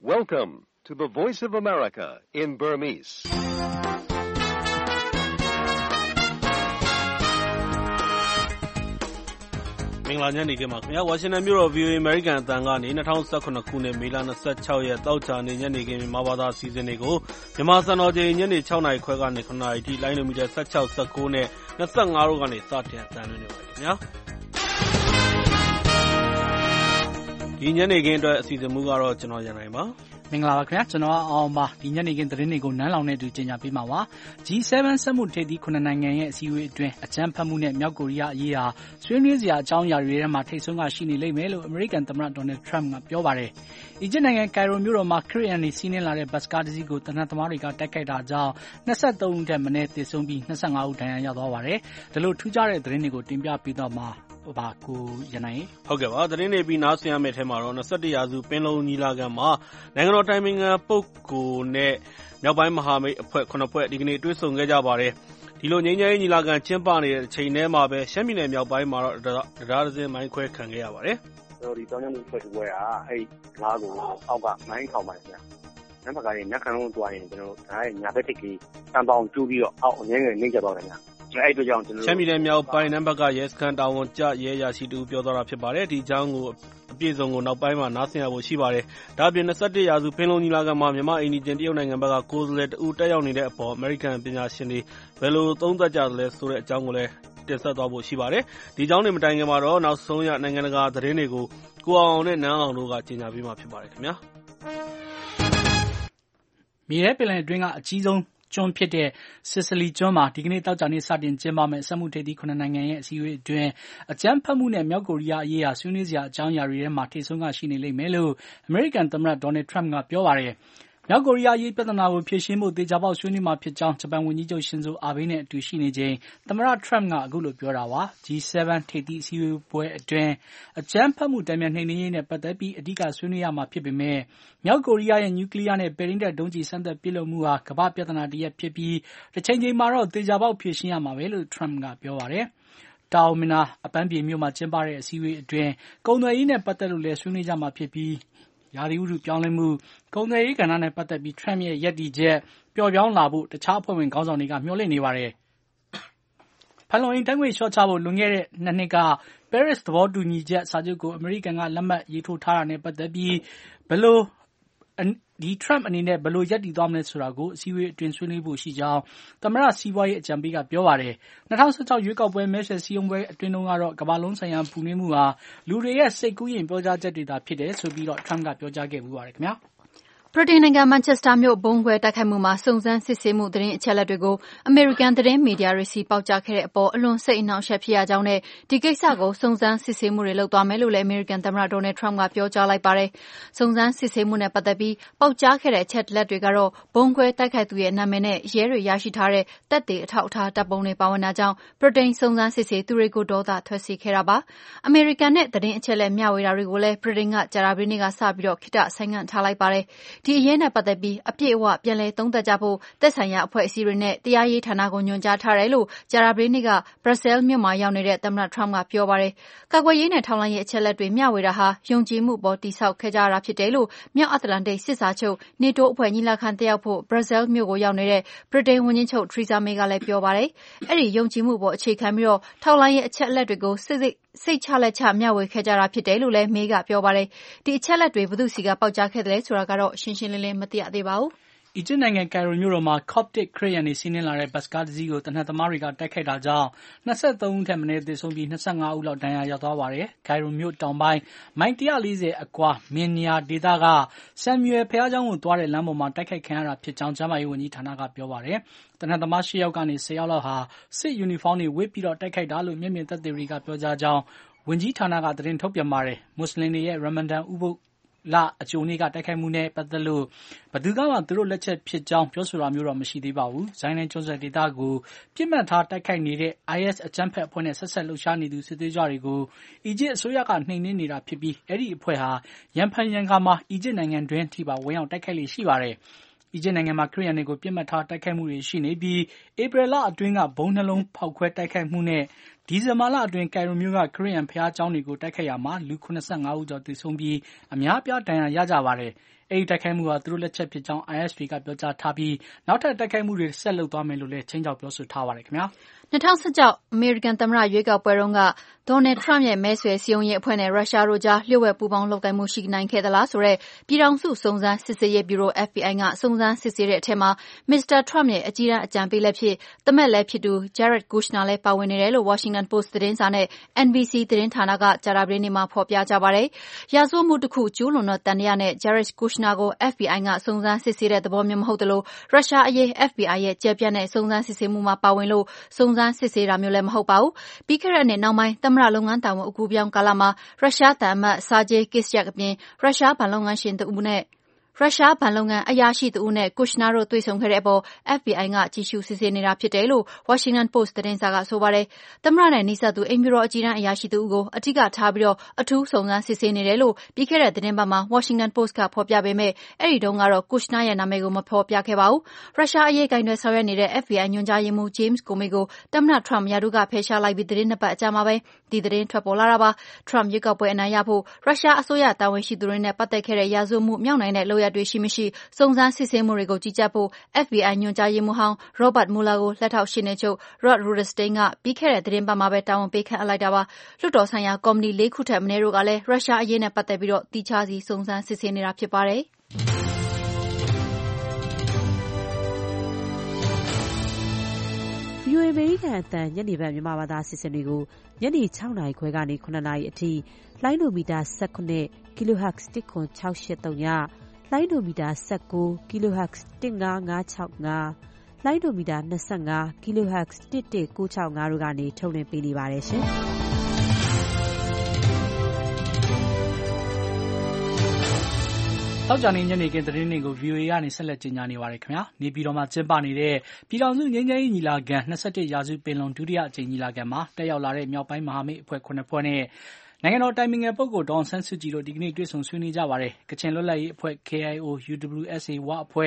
Welcome to the Voice of America in Burmese. ။မင်္ဂလာညနေခင်းပါခင်ဗျာဝါရှင်တန်မြို့တော် VOA American အသံကနေ2019ခုနှစ်မေလ26ရက်တောက်ချာနေညနေခင်းမြန်မာဘာသာအစီအစဉ်တွေကိုမြန်မာစံတော်ချိန်ညနေ6နာရီခွဲကနေ9နာရီထိလိုင်းနိုမီတာ16 19နဲ့25တို့ကနေစတင်အသံလွှင့်နေပါတယ်ခင်ဗျာဒီညနေခင်းအတွက်အစီအစဉ်မူကတော့ကျွန်တော်ရန်နိုင်ပါမင်္ဂလာပါခင်ဗျာကျွန်တော်အောင်ပါဒီညနေခင်းသတင်းတွေကိုနန်းလောင်နဲ့အတူကြေညာပေးမှာပါ G7 စက်မှုထိပ်သီး9နိုင်ငံရဲ့အစည်းအဝေးအတွင်းအကြမ်းဖက်မှုနဲ့မြောက်ကိုရီးယားအရေးဟာဆွေးနွေးစရာအကြောင်းအရာတွေထဲမှာထိပ်ဆုံးကရှိနေလိမ့်မယ်လို့အမေရိကန်သမ္မတဒေါ်နယ်ထရမ့်ကပြောပါတယ်အီဂျစ်နိုင်ငံကိုင်ရိုမြို့တော်မှာခရစ်ယာန်တွေစီးနင်းလာတဲ့ဘတ်စကားတစ်စီးကိုတနက်သမားတွေကတိုက်ခိုက်တာကြောင့်23ဦးထက်မနည်းသေဆုံးပြီး25ဦးဒဏ်ရာရသွားပါတယ်ဒါလို့ထူးခြားတဲ့သတင်းတွေကိုတင်ပြပေးတော့မှာပါကိုရနိုင်ဟုတ်ကဲ့ပါသတင်းတွေပြီးနားဆင်ရမယ့်ထဲမှာတော့21ရာစုပင်လုံညီလာခံမှာနိုင်ငံတော်တိုင်ပင်ခံပုဂ္ဂိုလ်နဲ့မြောက်ပိုင်းမဟာမိတ်အဖွဲ့9ဖွဲ့ဒီကနေ့တွေ့ဆုံခဲ့ကြပါတယ်ဒီလိုငြိမ်းချမ်းရေးညီလာခံကျင်းပနေတဲ့အချိန်ထဲမှာပဲရှမ်းပြည်နယ်မြောက်ပိုင်းမှာတော့တရားဒဇင်မိုင်းခွဲခံခဲ့ရပါတယ်ဒီတောင်းကျမ်းမှုဖွဲ့ပွဲကအဲ့ငါးကိုအောက်ကမိုင်းထောင်ပါတယ်ခင်ဗျာနံပါတ်ကနေနက်ခံလုံးတွားရင်ကျွန်တော်ဒါရဲ့ညာဘက်ထိပ်ကြီးတန်ပေါင်ကျူးပြီးတော့အောက်အငင်းငယ်နှိမ့်ကျသွားတယ်ခင်ဗျာအဲ့အတွက်ကြောင့်ကျွန်တော်ရှမ်းပြည်နယ်မြောက်ပိုင်းနံပါတ်ကရဲစခန်းတာဝန်ကျရဲရရှိတူပြောသွားတာဖြစ်ပါတယ်ဒီအကြောင်းကိုအပြည့်စုံကိုနောက်ပိုင်းမှာနားဆင်ရဖို့ရှိပါတယ်ဒါအပြင်21ရာစုပင်လုံညီလာခံမှာမြန်မာအိန္ဒိယတရုတ်နိုင်ငံဘက်ကကိုယ်စားလှယ်တဦးတက်ရောက်နေတဲ့အပေါ်အမေရိကန်ပညာရှင်တွေဘယ်လိုသုံးသပ်ကြသလဲဆိုတဲ့အကြောင်းကိုလည်းတင်ဆက်သွားဖို့ရှိပါတယ်ဒီအကြောင်းတွေမတိုင်ခင်မှာတော့နောက်ဆုံးရနိုင်ငံတကာသတင်းတွေကိုကိုအောင်နဲ့နန်းအောင်တို့ကကြေညာပေးမှာဖြစ်ပါတယ်ခင်ဗျာမြေရဲပင်လယ်အတွင်းကအကြီးဆုံးကျွန်းဖြစ်တဲ့စစ်စလီကျွန်းမှာဒီကနေ့တောက်ကြနေ့စတင်ကျင်းပမယ့်စက်မှုထိပ်သီး9နိုင်ငံရဲ့အစည်းအဝေးအတွင်းအကြမ်းဖက်မှုနဲ့မြောက်ကိုရီးယားအရေးဟာဆွေးနွေးစရာအကြောင်းအရာတွေထဲမှာထိပ်ဆုံးကရှိနေလိမ့်မယ်လို့အမေရိကန်သမ္မတဒေါ်နယ်ထရမ့်ကပြောပါတယ်မြောက်ကိုရီးယားအရေးပြဿနာကိုဖြေရှင်းဖို့သေချာပေါက်ဆွေးနွေးမှာဖြစ်ကြောင်းဂျပန်ဝန်ကြီးချုပ်ရှင်ဇိုအာဘေးနဲ့အတူရှိနေချိန်သမ္မတထရမ့်ကအခုလိုပြောတာပါ G7 ထိပ်သီးအစည်းအဝေးပွဲအတွင်းအကြမ်းဖက်မှုတံပြန်နှိမ်နင်းရေးနဲ့ပတ်သက်ပြီးအဓိကဆွေးနွေးရမှာဖြစ်ပေမဲ့မြောက်ကိုရီးယားရဲ့နျူကလ িয়ার နဲ့ပဲရင်းတပ်ဒုံးကျည်စမ်းသပ်ပစ်လွှတ်မှုဟာကမ္ဘာပြဿနာတစ်ရပ်ဖြစ်ပြီးတစ်ချိန်ချိန်မှာတော့သေချာပေါက်ဖြေရှင်းရမှာပဲလို့ထရမ့်ကပြောပါတယ်တောင်မနာအပန်းပြေမြို့မှာကျင်းပတဲ့အစည်းအဝေးအတွင်းကုန်သွယ်ရေးနဲ့ပတ်သက်လို့လည်းဆွေးနွေးကြမှာဖြစ်ပြီးရာသီဥတုပြောင်းလဲမှုကုန်သွယ်ရေးကဏ္ဍနဲ့ပတ်သက်ပြီးထရမ့်ရဲ့ရည်တည်ချက်ပျော့ပြောင်းလာဖို့တခြားအဖွဲ့ဝင်ခေါင်းဆောင်တွေကမျှော်လင့်နေပါတယ်။ဖန်လုံအိမ်ဓာတ်ငွေ့လျှော့ချဖို့လွန်ခဲ့တဲ့2နှစ်ကပဲရစ်သဘောတူညီချက်စာချုပ်ကိုအမေရိကန်ကလက်မှတ်ရေးထိုးထားတာနဲ့ပတ်သက်ပြီးဘယ်လိုထရမ့်အနေနဲ့ဘယ်လိုရပ်တည်သွားမလဲဆိုတာကိုအစည်းအဝေးအတွင်းဆွေးနွေးဖို့ရှိကြောင်းသမ္မတစီးပွားရေးအကြံပေးကပြောပါတယ်။2016ရွေးကောက်ပွဲမဲဆွယ်စည်းရုံးပွဲအတွင်းကတော့ကမ္ဘာလုံးဆိုင်ရာပူနွေးမှုဟာလူတွေရဲ့စိတ်ကူးယဉ်ပြောကြားချက်တွေသာဖြစ်တယ်ဆိုပြီးတော့ထရမ့်ကပြောကြားခဲ့မှုပါတယ်ခင်ဗျာ။ဗြိတိန်နိုင်ငံမန်ချက်စတာမြို့ဘုံခွဲတိုက်ခိုက်မှုမှာစုံစမ်းစစ်ဆေးမှုသတင်းအချက်အလက်တွေကိုအမေရိကန်သတင်းမီဒီယာတွေစီပေါက်ကြားခဲ့တဲ့အပေါ်အလွန်စိတ်အနှောင့်အယှက်ဖြစ်ရကြောင်းနဲ့ဒီကိစ္စကိုစုံစမ်းစစ်ဆေးမှုတွေလုပ်သွားမယ်လို့လည်းအမေရိကန်သမ္မတဒေါ်နယ်ထရမ့်ကပြောကြားလိုက်ပါတယ်။စုံစမ်းစစ်ဆေးမှုနဲ့ပတ်သက်ပြီးပေါက်ကြားခဲ့တဲ့အချက်အလက်တွေကတော့ဘုံခွဲတိုက်ခိုက်သူရဲ့နာမည်နဲ့ရဲတွေရရှိထားတဲ့သက်သေအထောက်အထားတပ်ပုံတွေပါဝင်တာကြောင့်ဗြိတိန်စုံစမ်းစစ်ဆေးသူတွေကိုဒေါသထွက်စေခဲ့တာပါ။အမေရိကန်နဲ့သတင်းအချက်အလက်မျှဝေတာတွေကိုလည်းဗြိတိန်ကကြာသပတေးနေ့ကစပြီးတော့ခေတ္တဆိုင်းငံ့ထားလိုက်ပါတယ်။ဒီအရေးနဲ့ပတ်သက်ပြီးအပြည့်အဝပြန်လည်သုံးသပ်ကြဖို့သက်ဆိုင်ရာအဖွဲ့အစည်းတွေနဲ့တရားရေးဌာနကိုညွှန်ကြားထားတယ်လို့ကြာသပတေးနေ့ကဘရပ်ဆဲလ်မြို့မှာရောက်နေတဲ့သမ္မတထရမ့်ကပြောပါတယ်။ကာကွယ်ရေးနဲ့ထောက်လှမ်းရေးအချက်အလက်တွေမျှဝေတာဟာယုံကြည်မှုပေါ်တည်ဆောက်ခဲ့ကြရတာဖြစ်တယ်လို့မြောက်အတ္တလန္တိတ်စစ်စာချုပ်နေတိုးအဖွဲ့ညီလာခံတက်ရောက်ဖို့ဘရပ်ဆဲလ်မြို့ကိုရောက်နေတဲ့ဗြိတိန်ဝန်ကြီးချုပ်ထရီဇာမေကလည်းပြောပါတယ်။အဲ့ဒီယုံကြည်မှုပေါ်အခြေခံပြီးတော့ထောက်လှမ်းရေးအချက်အလက်တွေကိုစိတ်ချလက်ချမျှဝေခဲ့ကြတာဖြစ်တယ်လို့လည်းမေးကပြောပါတယ်။ဒီအချက်အလက်တွေဘယ်သူစီကပေါက်ကြားခဲ့တယ်လဲဆိုတာကတော့ရှင်းရှင်းလင်းလင်းမသိရသေးပါဘူး။အီဂျစ်နိုင်ငံကိုင်ရိုမြို့တော်မှာ Coptic ခရစ်ယာန်တွေစီးနင်းလာတဲ့ဘတ်စကားတစ်စီးကိုသေနတ်သမားတွေကတိုက်ခိုက်တာကြောင့်23ဦးထက်မနည်းသေဆုံးပြီး25ဦးလောက်ဒဏ်ရာရသွားပါတယ်။ကိုင်ရိုမြို့တောင်ပိုင်းမိုင်140အကွာမင်းညာဒေသကဆမ်မြွယ်ဘုရားကျောင်းကိုသွားတဲ့လမ်းပေါ်မှာတိုက်ခိုက်ခံရတာဖြစ်ကြောင်းကျန်းမာရေးဝန်ကြီးဌာနကပြောပါတယ်။သေနတ်သမား10ယောက်ကနေ10ယောက်လောက်ဟာစစ်ယူနီဖောင်းတွေဝတ်ပြီးတော့တိုက်ခိုက်တာလို့မျက်မြင်သက်သေတွေကပြောကြားကြောင်းဝန်ကြီးဌာနကသတင်းထုတ်ပြန်ပါတယ်။မွတ်စလင်တွေရဲ့ရမန်ဒန်ဥပုသ်လအကြိုနေ့ကတိုက်ခိုက်မှုနဲ့ပတ်သက်လို့ဘယ်သူကမှသူတို့လက်ချက်ဖြစ်ကြောင်းပြောဆိုတာမျိုးတော့မရှိသေးပါဘူး။ဇိုင်းနိုင်ကျွန်းဆွယ်ဒေသကိုပြစ်မှတ်ထားတိုက်ခိုက်နေတဲ့ IS အကြမ်းဖက်အဖွဲ့နဲ့ဆက်ဆက်လှုပ်ရှားနေသူစစ်သွေးကြွတွေကိုအီဂျစ်အစိုးရကနှိမ်နင်းနေတာဖြစ်ပြီးအဲ့ဒီအဖွဲ့ဟာရန်ဖန်ရန်ခါမှာအီဂျစ်နိုင်ငံတွင်းထိပါဝင်ရောက်တိုက်ခိုက်လေရှိပါတယ်။အီဂျစ်နိုင်ငံမှာခရစ်ယာန်တွေကိုပစ်မှတ်ထားတိုက်ခိုက်မှုတွေရှိနေပြီးဧပြီလအတွင်းကဗုံးနှလုံးဖောက်ခွဲတိုက်ခိုက်မှုနဲ့ဒီဇင်ဘာလအတွင်းကိုင်ရိုမြို့ကခရစ်ယာန်ဘုရားကျောင်းတွေကိုတိုက်ခိုက်ရာမှာလူ85ဦးကျော်သေဆုံးပြီးအများအပြားဒဏ်ရာရကြပါတယ်။အဲဒီတိုက်ခိုက်မှုဟာသူတို့လက်ချက်ဖြစ်ကြောင်း ISP ကပြောကြားထားပြီးနောက်ထပ်တိုက်ခိုက်မှုတွေဆက်လုပ်သွားမယ်လို့လည်းခြိမ်းခြောက်ပြောဆိုထားပါတယ်ခင်ဗျာ 2016 အမေရိကန်သမ္မတရွေးကောက်ပွဲတုန်းကဒေါ်နယ်ထရမ့်ရဲ့မဲဆွယ်စည်းရုံးရေးအဖွဲ့နဲ့ရုရှားတို့ကြားလျှို့ဝှက်ပူးပေါင်းလုပ်ကိုင်မှုရှိနိုင်ခဲ့သလားဆိုတဲ့ပြည်ထောင်စုစုံစမ်းစစ်ဆေးရေးဗျူရို FBI ကစုံစမ်းစစ်ဆေးတဲ့အထက်မှာမစ္စတာထရမ့်ရဲ့အကြီးတန်းအကြံပေးလည်းဖြစ်သမက်လည်းဖြစ်သူ Jared Kushner လည်းပါဝင်နေတယ်လို့ Washington Post သတင်းစာနဲ့ NBC သတင်းဌာနကကြာသပတေးနေ့မှာဖော်ပြကြပါတယ်။ရာဇဝတ်မှုတစ်ခုကျူးလွန်သောသံသယနဲ့ Jared Kushner ကို FBI ကစုံစမ်းစစ်ဆေးတဲ့သဘောမျိုးမဟုတ်သလိုရုရှားအရေး FBI ရဲ့ကျယ်ပြန့်တဲ့စုံစမ်းစစ်ဆေးမှုမှာပါဝင်လို့စုံစမ်းစစ်ဆေးတာမျိုးလည်းမဟုတ်ပါဘူး။ပြီးခဲ့တဲ့နှစ်နောက်ပိုင်းသမ္မတလုပ်ငန်းတာဝန်အကူပြောင်းကာလမှာရုရှားသံအမတ် Sergei Kislyak အပြင်ရုရှားဘဏ်လုပ်ငန်းရှင်တဦးနဲ့ရုရှားဘဏ်လုပ်ငန်းအရာရှိတဦးနဲ့ Kushner တို့တွေ့ဆုံခဲ့တဲ့အပေါ် FBI ကကြည့်ရှုစစ်ဆေးနေတာဖြစ်တယ်လို့ Washington Post သတင်းစာကဆိုပါတယ်။သမ္မတနဲ့နှိစပ်သူအိမ်ဖြူတော်အကြီးတန်းအရာရှိတဦးကိုအထူးထားပြီးအထူးစုံစမ်းစစ်ဆေးနေတယ်လို့ပြီးခဲ့တဲ့သတင်းပတ်မှာ Washington Post ကဖော်ပြပေမဲ့အဲဒီတုန်းကတော့ Kushner ရဲ့နာမည်ကိုမဖော်ပြခဲ့ပါဘူး။ရုရှားအရေးကိုင်တွယ်ဆောင်ရွက်နေတဲ့ FBI ညွှန်ကြားရေးမှူး James Comey ကိုသမ္မတ Trump ရာထူးကဖယ်ရှားလိုက်ပြီးသတင်း2ပတ်အကြာမှာပဲဒီသတင်းထွက်ပေါ်လာတာပါ။ Trump ရွေးကောက်ပွဲအနိုင်ရဖို့ရုရှားအစိုးရတာဝန်ရှိသူတွေနဲ့ပတ်သက်ခဲ့တဲ့ရာဇဝတ်မှုမြောက်နိုင်တဲ့လုပ်ရပ်တွေရှိမရှိစုံစမ်းစစ်ဆေးမှုတွေကိုကြီးကြပ်ဖို့ FBI ညွှန်ကြားရေးမှူးဟောင်း Robert Mueller ကိုလက်ထောက်ရှေ့နေချုပ် Rod Rosenstein ကပြီးခဲ့တဲ့သတင်းပတ်မှာပဲတာဝန်ပေးခန့်အပ်လိုက်တာပါ။လွှတ်တော်ဆိုင်ရာကော်မတီ4ခုထက်မနည်းတို့ကလည်းရုရှားအရေးနဲ့ပတ်သက်ပြီးသီးခြားစီစုံစမ်းစစ်ဆေးနေတာဖြစ်ပါတယ်။ VOA အမေရိကန်အသံညနေပိုင်းမြန်မာဘာသာအစီအစဉ်တွေကိုညနေ6နာရီခွဲကနေ9နာရီအထိလိုင်းဒိုမီတာ19 kHz 10683ညလိုင်းဒိုမီတာ19 kHz 15565လိုင်းဒိုမီတာ25 kHz 11965တို့ကနေထုတ်လွှင့်ပေးနေပါတယ်ရှင်။တောက်ကြနေညနေခင်းသတင်းတွေကို VOA ကနေဆက်လက်ကြီးညာနေပါတယ်ခင်ဗျာ။နေပြည်တော်မှာကျင်းပနေတဲ့ပြည်ထောင်စုငြိမ်းချမ်းရေးညီလာခံ21ရာစုပင်လုံဒုတိယအကြိမ်ညီလာခံမှာတက်ရောက်လာတဲ့မြောက်ပိုင်းမဟာမိတ်အဖွဲ့9ဖွဲ့နဲ့နိုင်ငံတော်တိုင်ပင်ခံပုဂ္ဂိုလ်ဒေါ်အောင်ဆန်းစုကြည်တို့ဒီကနေ့တွေ့ဆုံဆွေးနွေးကြပါတယ်။ကချင်လွတ်လပ်ရေးအဖွဲ့ KIO UWSA ဝအဖွဲ့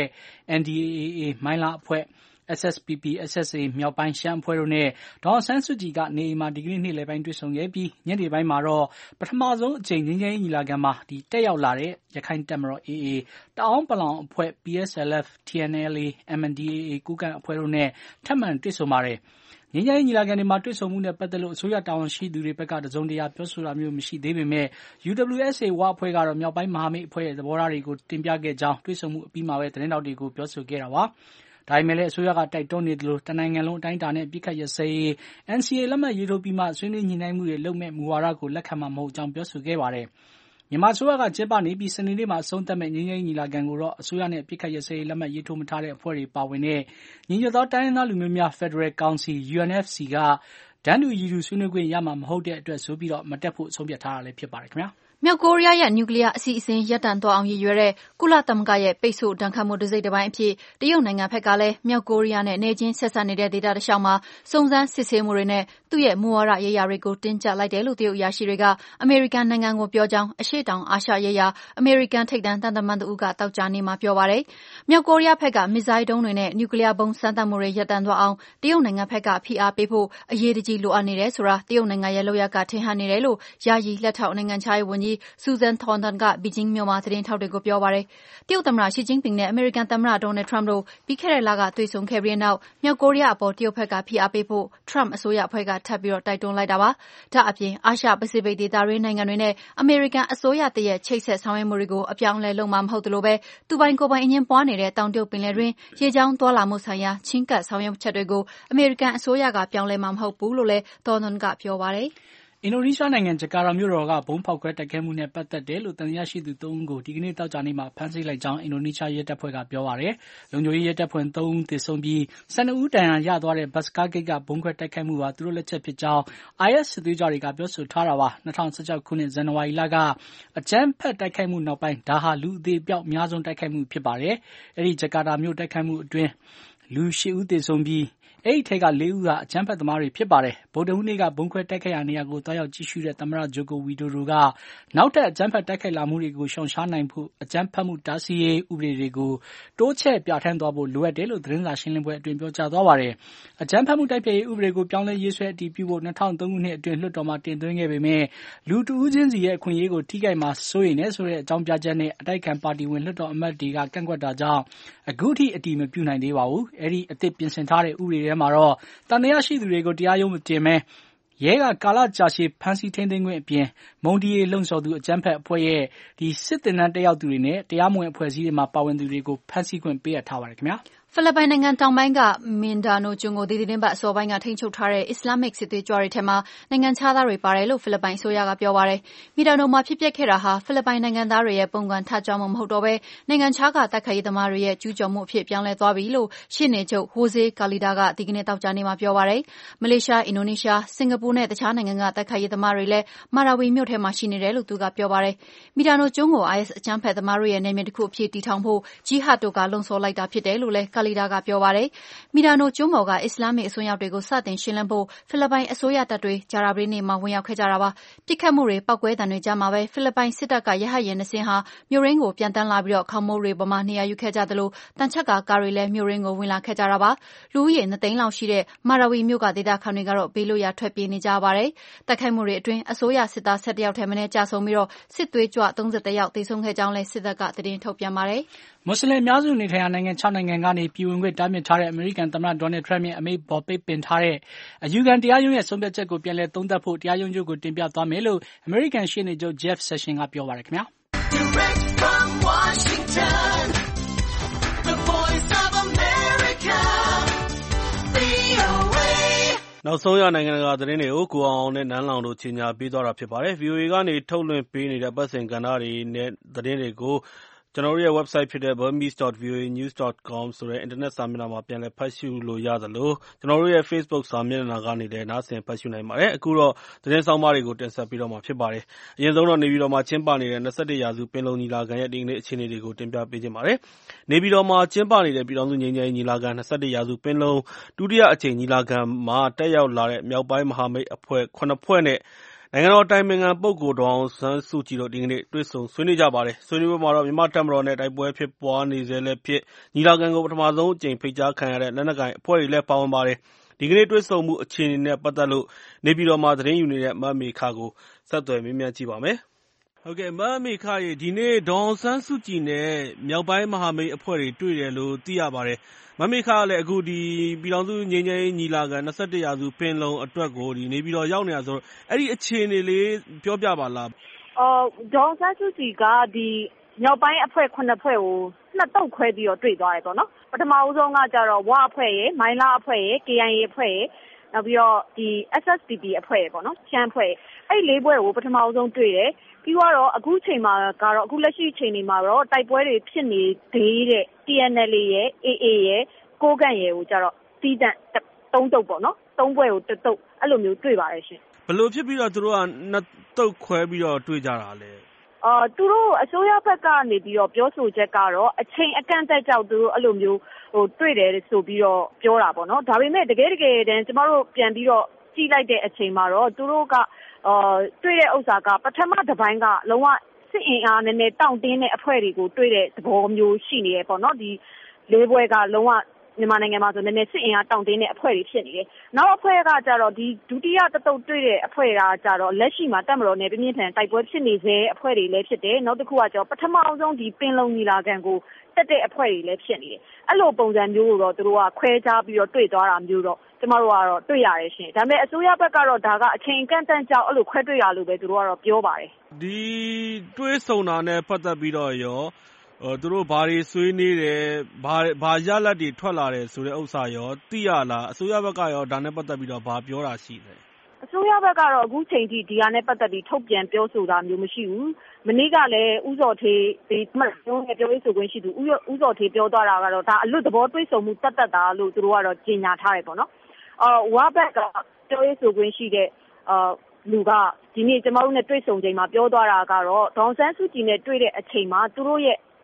NDAA မိုင်းလားအဖွဲ့ SSPP SSA မြောက်ပိုင်းရှမ်းအဖွဲ့တို့နဲ့ဒေါ်အောင်ဆန်းစုကြည်ကနေအိမ်မှာဒီကနေ့နေ့လယ်ပိုင်းတွေ့ဆုံခဲ့ပြီးညနေပိုင်းမှာတော့ပထမဆုံးအကြိမ်ငြိမ်းချမ်းရေးညီလာခံမှာတက်ရောက်လာတဲ့ရခိုင်တပ်မတော် AA တအောင်းပလောင်အဖွဲ့ PSLF TNLA MNDAA ကိုးကန့်အဖွဲ့တို့နဲ့ထပ်မံတွေ့ဆုံပါတယ်။ငြိမ်းချမ်းရေးညီလာခံတွေမှာတွေ့ဆုံမှုနဲ့ပတ်သက်လို့အစိုးရတာဝန်ရှိသူတွေဘက်ကတစုံတရာပြောဆိုတာမျိုးမရှိသေးပေမဲ့ UWSA ဝအဖွဲ့ကတော့မြောက်ပိုင်းမဟာမိတ်အဖွဲ့ရဲ့သဘောထားတွေကိုတင်ပြခဲ့ကြောင်းတွေ့ဆုံမှုအပြီးမှာပဲသတင်းတောက်တွေကိုပြောဆိုခဲ့တာပါ။ဒါပေမဲ့လည်းအစိုးရကတိုက်တွန်းနေသလိုတနိုင်ငံလုံးအတိုင်းအတာနဲ့ပြစ်ခတ်ရစဲရေး NCA လက်မှတ်ရေးထိုးပြီးမှဆွေးနွေးညှိနှိုင်းမှုတွေလုပ်မဲ့မူဝါဒကိုလက်ခံမှာမဟုတ်ကြောင်းပြောဆိုခဲ့ပါတယ်။မြန်မာအစိုးရကကျင်းပနေပြီးစနေနေ့မှာအဆုံးသတ်မဲ့ငြိမ်းချမ်းရေးညီလာခံကိုတော့အစိုးရနဲ့ပြစ်ခတ်ရစဲရေးလက်မှတ်ရေးထိုးမထားတဲ့အဖွဲ့တွေပါဝင်တဲ့ညီညွတ်သောတိုင်းရင်းသားလူမျိုးများဖက်ဒရယ်ကောင်စီ UNFC ကတန်းတူရည်တူဆွေးနွေးခွင့်ရမှာမဟုတ်တဲ့အတွက်ဆိုပြီးမတက်ဖို့ဆုံးဖြတ်ထားတာလည်းဖြစ်ပါတယ်ခင်ဗျာ။မြောက်ကိုရီးယားရဲ့နျူကလ িয়ার အစီအစဉ်ရပ်တန့်သွားအောင်ရည်ရွယ်တဲ့ကုလသမဂ္ဂရဲ့ပိတ်ဆို့ဒဏ်ခတ်မှုတစ်စိတ်တစ်ပိုင်းအဖြစ်တရုတ်နိုင်ငံဘက်ကလည်းမြောက်ကိုရီးယားနဲ့နယ်ချင်းဆက်စပ်နေတဲ့ဒေသတစ်လျှောက်မှာစုံစမ်းစစ်ဆေးမှုတွေနဲ့သူ့ရဲ့မူဝါဒရေးရာတွေကိုတင်းကျပ်လိုက်တယ်လို့တရုတ်အရာရှိတွေကအမေရိကန်နိုင်ငံကိုပြောကြောင်းအရှေ့တောင်အာရှရေးရာအမေရိကန်ထိပ်တန်းသံတမန်တဦးကတောက်ကြနေမှာပြောပါတယ်။မြောက်ကိုရီးယားဘက်ကမစ်ဇိုင်းဒုံးတွေနဲ့နျူကလ িয়ার ဘုံစမ်းသပ်မှုတွေရပ်တန့်သွားအောင်တရုတ်နိုင်ငံဘက်ကဖိအားပေးဖို့အရေးတကြီးလိုအပ်နေတယ်ဆိုတာတရုတ်နိုင်ငံရဲ့လုပ်ရပ်ကထင်ဟပ်နေတယ်လို့ယာယီလက်ထောက်နိုင်ငံခြားရေးဝန်ကြီး Susan Thornton ကဘီဂျင်းမြို့မှာသတင်းထောက်တွေကိုပြောပါတယ်။တရုတ်သမ္မတရှီကျင်းပင်နဲ့အမေရိကန်သမ္မတဒေါ်နယ်ထရမ့်တို့ပြီးခဲ့တဲ့လကတွေ့ဆုံခဲ့ပြီးနောက်မြောက်ကိုရီးယားအပေါ်တရုတ်ဘက်ကဖိအားပေးဖို့ထရမ့်အစိုးရအဖွဲ့ကထပ်ပြီးတိုက်တွန်းလိုက်တာပါ။ဒါ့အပြင်အာရှပစိဖိတ်ဒေသတွင်းနိုင်ငံတွေနဲ့အမေရိကန်အစိုးရတရဲ့ချိတ်ဆက်ဆောင်ရွက်မှုတွေကိုအပြောင်းအလဲလုပ်မှာမဟုတ်သလိုပဲသူပိုင်ကိုယ်ပိုင်အငြင်းပွားနေတဲ့တောင်တရုတ်ပင်လယ်တွင်းရေကြောင်းသွားလာမှုဆိုင်ရာချဉ်းကပ်ဆောင်ရွက်ချက်တွေကိုအမေရိကန်အစိုးရကပြောင်းလဲမှာမဟုတ်ဘူးလို့လည်း Thornton ကပြောပါတယ်။အင်ဒိုနီးရှားနိုင်ငံဂျကာတာမြို့တော်ကဗုံးဖောက်ခွဲတိုက်ခိုက်မှုနဲ့ပတ်သက်တယ်လို့သံသယရှိသူ3ဦးကိုဒီကနေ့သောကြာနေ့မှာဖမ်းဆီးလိုက်ကြောင်းအင်ဒိုနီးရှားရဲတပ်ဖွဲ့ကပြောပါတယ်။လုံခြုံရေးရဲတပ်ဖွဲ့3ဦးသေဆုံးပြီး12ဦးဒဏ်ရာရသွားတဲ့ဘတ်စကားဂိတ်ကဗုံးခွဲတိုက်ခိုက်မှုဟာသူတို့လက်ချက်ဖြစ်ကြောင်း IS စစ်သွေးကြွတွေကပြောဆိုထားတာပါ။2016ခုနှစ်ဇန်နဝါရီလကအကြမ်းဖက်တိုက်ခိုက်မှုနောက်ပိုင်းဒါဟာလူအသေးအပျောက်အများဆုံးတိုက်ခိုက်မှုဖြစ်ပါတယ်။အဲဒီဂျကာတာမြို့တိုက်ခိုက်မှုအတွင်းလူ8ဦးသေဆုံးပြီးအဲ့ဒီထဲက4 ဦးဟာအကြမ်းဖက်သမားတွေဖြစ်ပါတယ်။ဗုဒ္ဓဟူးနေ့ကဗုံးခွဲတိုက်ခိုက်ရာနေရာကိုတွားရောက်ကြည့်ရှုတဲ့သမ္မတဂျိုကိုဝီဒိုဒိုကနောက်ထပ်အကြမ်းဖက်တိုက်ခိုက်လာမှုတွေကိုရှောင်ရှားနိုင်ဖို့အကြမ်းဖက်မှုတားဆီးရေးဥပဒေတွေကိုတိုးချဲ့ပြဋ္ဌာန်းသွားဖို့လိုအပ်တယ်လို့သတင်းစာရှင်းလင်းပွဲအတွင်းပြောကြားသွားပါတယ်။အကြမ်းဖက်မှုတိုက်ဖျက်ရေးဥပဒေကိုပြောင်းလဲရေးဆွဲအတည်ပြုဖို့2003ခုနှစ်အတွင်းလွှတ်တော်မှာတင်သွင်းခဲ့ပေမဲ့လူတဦးချင်းစီရဲ့အခွင့်အရေးကိုထိခိုက်မှာစိုးရိမ်နေဆိုတဲ့အကြောင်းပြချက်နဲ့အတိုက်ခံပါတီဝင်လွှတ်တော်အမတ်တွေကကန့်ကွက်တာကြောင့်အခုထိအတည်မပြုနိုင်သေးပါဘူး။အဲဒီအသစ်ပြင်ဆင်ထားတဲ့ဥပဒေထဲမှာတော့တန်တရားရှိသူတွေကိုတရားရုံးမတင်မဲရဲကကာလကြာရှည်ဖမ်းဆီးထိန်းသိမ်းခွင့်အပြင်မုံဒီရေလှုံ့ဆော်သူအကြမ်းဖက်အဖွဲ့ရဲ့စစ်သင်တန်းတက်ရောက်သူတွေနဲ့တရားမဝင်အဖွဲ့အစည်းတွေမှာပါဝင်သူတွေကိုဖမ်းဆီးခွင့်ပေးအပ်ထားပါတယ်ခင်ဗျာ။ဖိလစ်ပိုင်နိုင်ငံတောင်ပိုင်းကမင်ဒါနိုကျွန်းကိုဒီတင်းပတ်အစောပိုင်းကထိန်းချုပ်ထားတဲ့အစ္စလာမစ်စစ်သွေးကြွတွေထဲမှာနိုင်ငံခြားသားတွေပါတယ်လို့ဖိလစ်ပိုင်အစိုးရကပြောပါတယ်။မင်ဒါနိုမှာဖြစ်ပျက်ခဲ့တာဟာဖိလစ်ပိုင်နိုင်ငံသားတွေရဲ့ပုံကန်ထကြွမှုမဟုတ်တော့ဘဲနိုင်ငံခြားကတိုက်ခိုက်ရေးသမားတွေရဲ့ကျူးကျော်မှုအဖြစ်ပြောင်းလဲသွားပြီလို့ရှေ့နေချုပ်ဟိုဇေကာလီဒါကဒီကနေ့တောက်ကြနေ့မှာပြောပါတယ်။မလေးရှား၊အင်ဒိုနီးရှား၊စင်ကာပူနဲ့တခြားနိုင်ငံကတိုက်ခိုက်ရေးသမားတွေလည်းမာရာဝီမြို့ထဲမှာရှိနေတယ်လို့သူကပြောပါတယ်။မင်ဒါနိုကျွန်းကို IS အကြမ်းဖက်သမားတွေရဲ့နယ်မြေတစ်ခုအဖြစ်တည်ထောင်ဖို့ဂျီဟတ်တို့ကလှုံ့ဆော်လိုက်တာဖြစ်တယ်လို့လည်းကာလီဒါကပြောပါတယ်။မီဒါနိုကျွန်းပေါ်ကအစ္စလာမစ်အစွန်းရောက်တွေကိုစတင်ရှင်းလင်းဖို့ဖိလစ်ပိုင်အစိုးရတပ်တွေကြာသပတေးနေ့မှာဝင်ရောက်ခဲ့ကြတာပါ။ပစ်ခတ်မှုတွေပောက်ကွဲသံတွေကြားမှာပဲဖိလစ်ပိုင်စစ်တပ်ကရဟတ်ယာဉ်2စင်းဟာမြို့ရင်းကိုပြန်တန်းလာပြီးခေါင်းမိုးတွေပေါ်မှာနေရာယူခဲ့ကြသလိုတန်ချက်ကားတွေလည်းမြို့ရင်းကိုဝင်လာခဲ့ကြတာပါ။လူဦးရေ2သိန်းလောက်ရှိတဲ့မာရာဝီမြို့ကဒေသခံတွေကတော့ဘေးလွတ်ရာထွက်ပြေးနေကြပါတယ်။တိုက်ခိုက်မှုတွေအတွင်းအစိုးရစစ်သား17ယောက်ထက်မနည်းကြာဆုံးပြီးစစ်သွေးကြွ31ယောက်သေဆုံးခဲ့ကြောင်းလည်းစစ်တပ်ကသတင်းထုတ်ပြန်ပါတယ်။မွတ်စလင်အများစုနေထိုင်ရာနိုင်ငံ6နိုင်ငံကနေပြည်ဝင်ခွင့်တားမြစ်ထားတဲ့အမေရိကန်သမ္မတဒေါ်နယ်ထရမ့်ရဲ့အမိန့်ပေါ်ပိတ်ပင်ထားတဲ့အယူခံတရားရုံးရဲ့ဆုံးဖြတ်ချက်ကိုပြန်လည်သုံးသပ်ဖို့တရားရုံးချုပ်ကိုတင်ပြသွားမယ်လို့အမေရိကန်ရှေ့နေချုပ် Jeff Sessions ကပြောပါတယ်ခင်ဗျာနောက်ဆုံးရနိုင်ငံတကာသတင်းတွေကိုကိုအောင်နဲ့နန်းလောင်တို့ကြီးညာပေးသွားတာဖြစ်ပါတယ်။ VOA ကနေထုတ်လွှင့်ပေးနေတဲ့ပတ်စဉ်ကဏ္ဍတွေနဲ့သတင်းတွေကိုကျွန်တော်တို့ရဲ့ website ဖြစ်တဲ့ burmese.voanews.com ဆိုတဲ့ internet စာမျက်နှာမှာပြန်လည်ဖတ်ရှုလို့ရသလိုကျွန်တော်တို့ရဲ့ Facebook စာမျက်နှာကနေလည်းနားဆင်ဖတ်ရှုနိုင်ပါတယ်။အခုတော့သတင်းဆောင်မတွေကိုတင်ဆက်ပေးတော့မှာဖြစ်ပါတယ်။အရင်ဆုံးတော့နေပြည်တော်မှာကျင်းပနေတဲ့21ရာစုပင်လုံညီလာခံရဲ့ဒီကနေ့အခြေအနေတွေကိုတင်ပြပေးခြင်းပါတယ်။နေပြည်တော်မှာကျင်းပနေတဲ့ပြည်ထောင်စုငြိမ်းချမ်းရေးညီလာခံ21ရာစုပင်လုံဒုတိယအကြိမ်ညီလာခံမှာတက်ရောက်လာတဲ့မြောက်ပိုင်းမဟာမိတ်အဖွဲ့9ဖွဲ့နဲ့နိုင်ငံတော်အတိုင်ပင်ခံပုဂ္ဂိုလ်ဒေါ်အောင်ဆန်းစုကြည်တို့ဒီကနေ့တွေ့ဆုံဆွေးနွေးကြပါတယ်။ဆွေးနွေးပွဲမှာတော့မြန်မာ့တပ်မတော်နဲ့တိုက်ပွဲဖြစ်ပွားနေဆဲလည်းဖြစ်ညီလာခံကိုပထမဆုံးအကြိမ်ဖိတ်ကြားခံရတဲ့လက်နက်ကိုင်အဖွဲ့တွေလည်းပါဝင်ပါတယ်။ဒီကနေ့တွေ့ဆုံမှုအခြေအနေနဲ့ပတ်သက်လို့နေပြည်တော်မှာသတင်းယူနေတဲ့မမေခကိုဆက်သွယ်မေးမြန်းကြည့်ပါမယ်။ဟုတ်ကဲ့မမေခရေဒီနေ့ဒေါ်အောင်ဆန်းစုကြည်နဲ့မြောက်ပိုင်းမဟာမိတ်အဖွဲ့တွေတွေ့တယ်လို့သိရပါတယ်။မမေခကလည်းအခုဒီပြည်ထောင်စုငြိမ်းချမ်းရေးညီလာခံ21ရာစုပင်လုံအတွက်ကိုဒီနေပြည်တော်ရောက်နေတာဆိုတော့အဲ့ဒီအခြေအနေလေးပြောပြပါလားဒေါ်အောင်ဆန်းစုကြည်ကဒီမြောက်ပိုင်းအဖွဲ့9ဖွဲ့ကိုနှစ်တုပ်ခွဲပြီးတော့တွေ့သွားတယ်ပေါ့နော်ပထမဦးဆုံးကကြတော့ဝအဖွဲ့ရယ်မိုင်းလားအဖွဲ့ရယ် KIA အဖွဲ့ရယ်နောက်ပြီးတော့ဒီ SSPP အဖွဲ့ရယ်ပေါ့နော်ရှမ်းအဖွဲ့အဲ့၄ဖွဲ့ကိုပထမဦးဆုံးတွေ့တယ်ပြီးတော့အခုချိန်မှာကတော့အခုလက်ရှိချိန်နေမှာတော့တိုက်ပွဲတွေဖြစ်နေသေးတဲ့ TNLA ရယ် AA ရယ်ကိုးကန့်ရယ်ကိုကြတော့တီးတန့်3တုပ်ပေါ့နော်3ဖွဲ့ကို1တုပ်အဲ့လိုမျိုးတွေ့ပါတယ်ရှင်ဘယ်လိုဖြစ်ပြီးတော့သူတို့ကနှစ်တုပ်ခွဲပြီးတော့တွေ့ကြတာလဲသူတို့အစိုးရဘက်ကနေပြီးတော့ပြောဆိုချက်ကတော့အချိန်အကန့်အသတ်ကြောင့်သူတို့အဲ့လိုမျိုးတွေ့တယ်ဆိုပြီးတော့ပြောတာပေါ့နော်ဒါပေမဲ့တကယ်တမ်းကျမတို့ပြန်ပြီးတော့ကြည့်လိုက်တဲ့အချိန်မှာတော့သူတို့ကတွေ့တဲ့ဥစ္စာကပထမတစ်ပိုင်းကလုံးဝစစ်အင်အားနည်းနည်းတောင့်တင်းတဲ့အဖွဲ့တွေကိုတွေ့တဲ့သဘောမျိုးရှိနေတယ်ပေါ့နော်ဒီ၄ဘွဲကလုံးဝမြန်မာနိုင်ငံမှာဆိုနည်းနည်းစစ်အင်အားတောင့်တင်းတဲ့အဖွဲ့တွေဖြစ်နေတယ်။နောက်အဖွဲ့ကကြတော့ဒီဒုတိယတတုပ်တွေ့တဲ့အဖွဲ့ကကြတော့လက်ရှိမှာတပ်မတော်နဲ့ပြင်းပြင်းထန်တိုက်ပွဲဖြစ်နေစေအဖွဲ့တွေလည်းဖြစ်တယ်။နောက်တစ်ခုကကျတော့ပထမအောင်ဆုံးဒီပင်လုံညီလာခံကိုတက်တဲ့အဖွဲ့တွေလည်းဖြစ်နေတယ်။အဲ့လိုပုံစံမျိုးကိုတော့သူတို့ကခွဲခြားပြီးတော့တွေ့သွားတာမျိုးတော့ကျမတို့ကတော့တွေ့ရတယ်ရှင်။ဒါပေမဲ့အစိုးရဘက်ကတော့ဒါကအချိန်အကန့်အသတ်ကြောင့်အဲ့လိုခွဲတွေ့ရလို့ပဲသူတို့ကတော့ပြောပါတယ်။ဒီတွေ့ဆုံတာနဲ့ပတ်သက်ပြီးတော့ရောသူတို့ဘာတွေဆွေးနွေးတယ်ဘာရလဒ်တွေထွက်လာတယ်ဆိုတဲ့ဥစ္စာရောသိရလားအစိုးရဘက်ကရောဒါနဲ့ပတ်သက်ပြီးတော့ဘာပြောတာရှိလဲအစိုးရဘက်ကတော့အခုချိန်ထိဒီဟာနဲ့ပတ်သက်ပြီးထုတ်ပြန်ပြောဆိုတာမျိုးမရှိဘူးမနေ့ကလည်းဥစော်ထေးဒီမှတ်ပြောရေးဆိုခွင့်ရှိသူဥစော်ထေးပြောသွားတာကတော့ဒါအလွတ်သဘောတွေးဆုံမှုတတ်တာလို့သူတို့ကတော့ကြေညာထားတယ်ပေါ့နော်ဝါဘက်ကပြောရေးဆိုခွင့်ရှိတဲ့လူကဒီနေ့ကျမတို့နဲ့တွေ့ဆုံချိန်မှာပြောသွားတာကတော့ဒေါန်ဆန်းစုကြည်နဲ့တွေ့တဲ့အချိန်မှာသူတို့ရဲ့ထ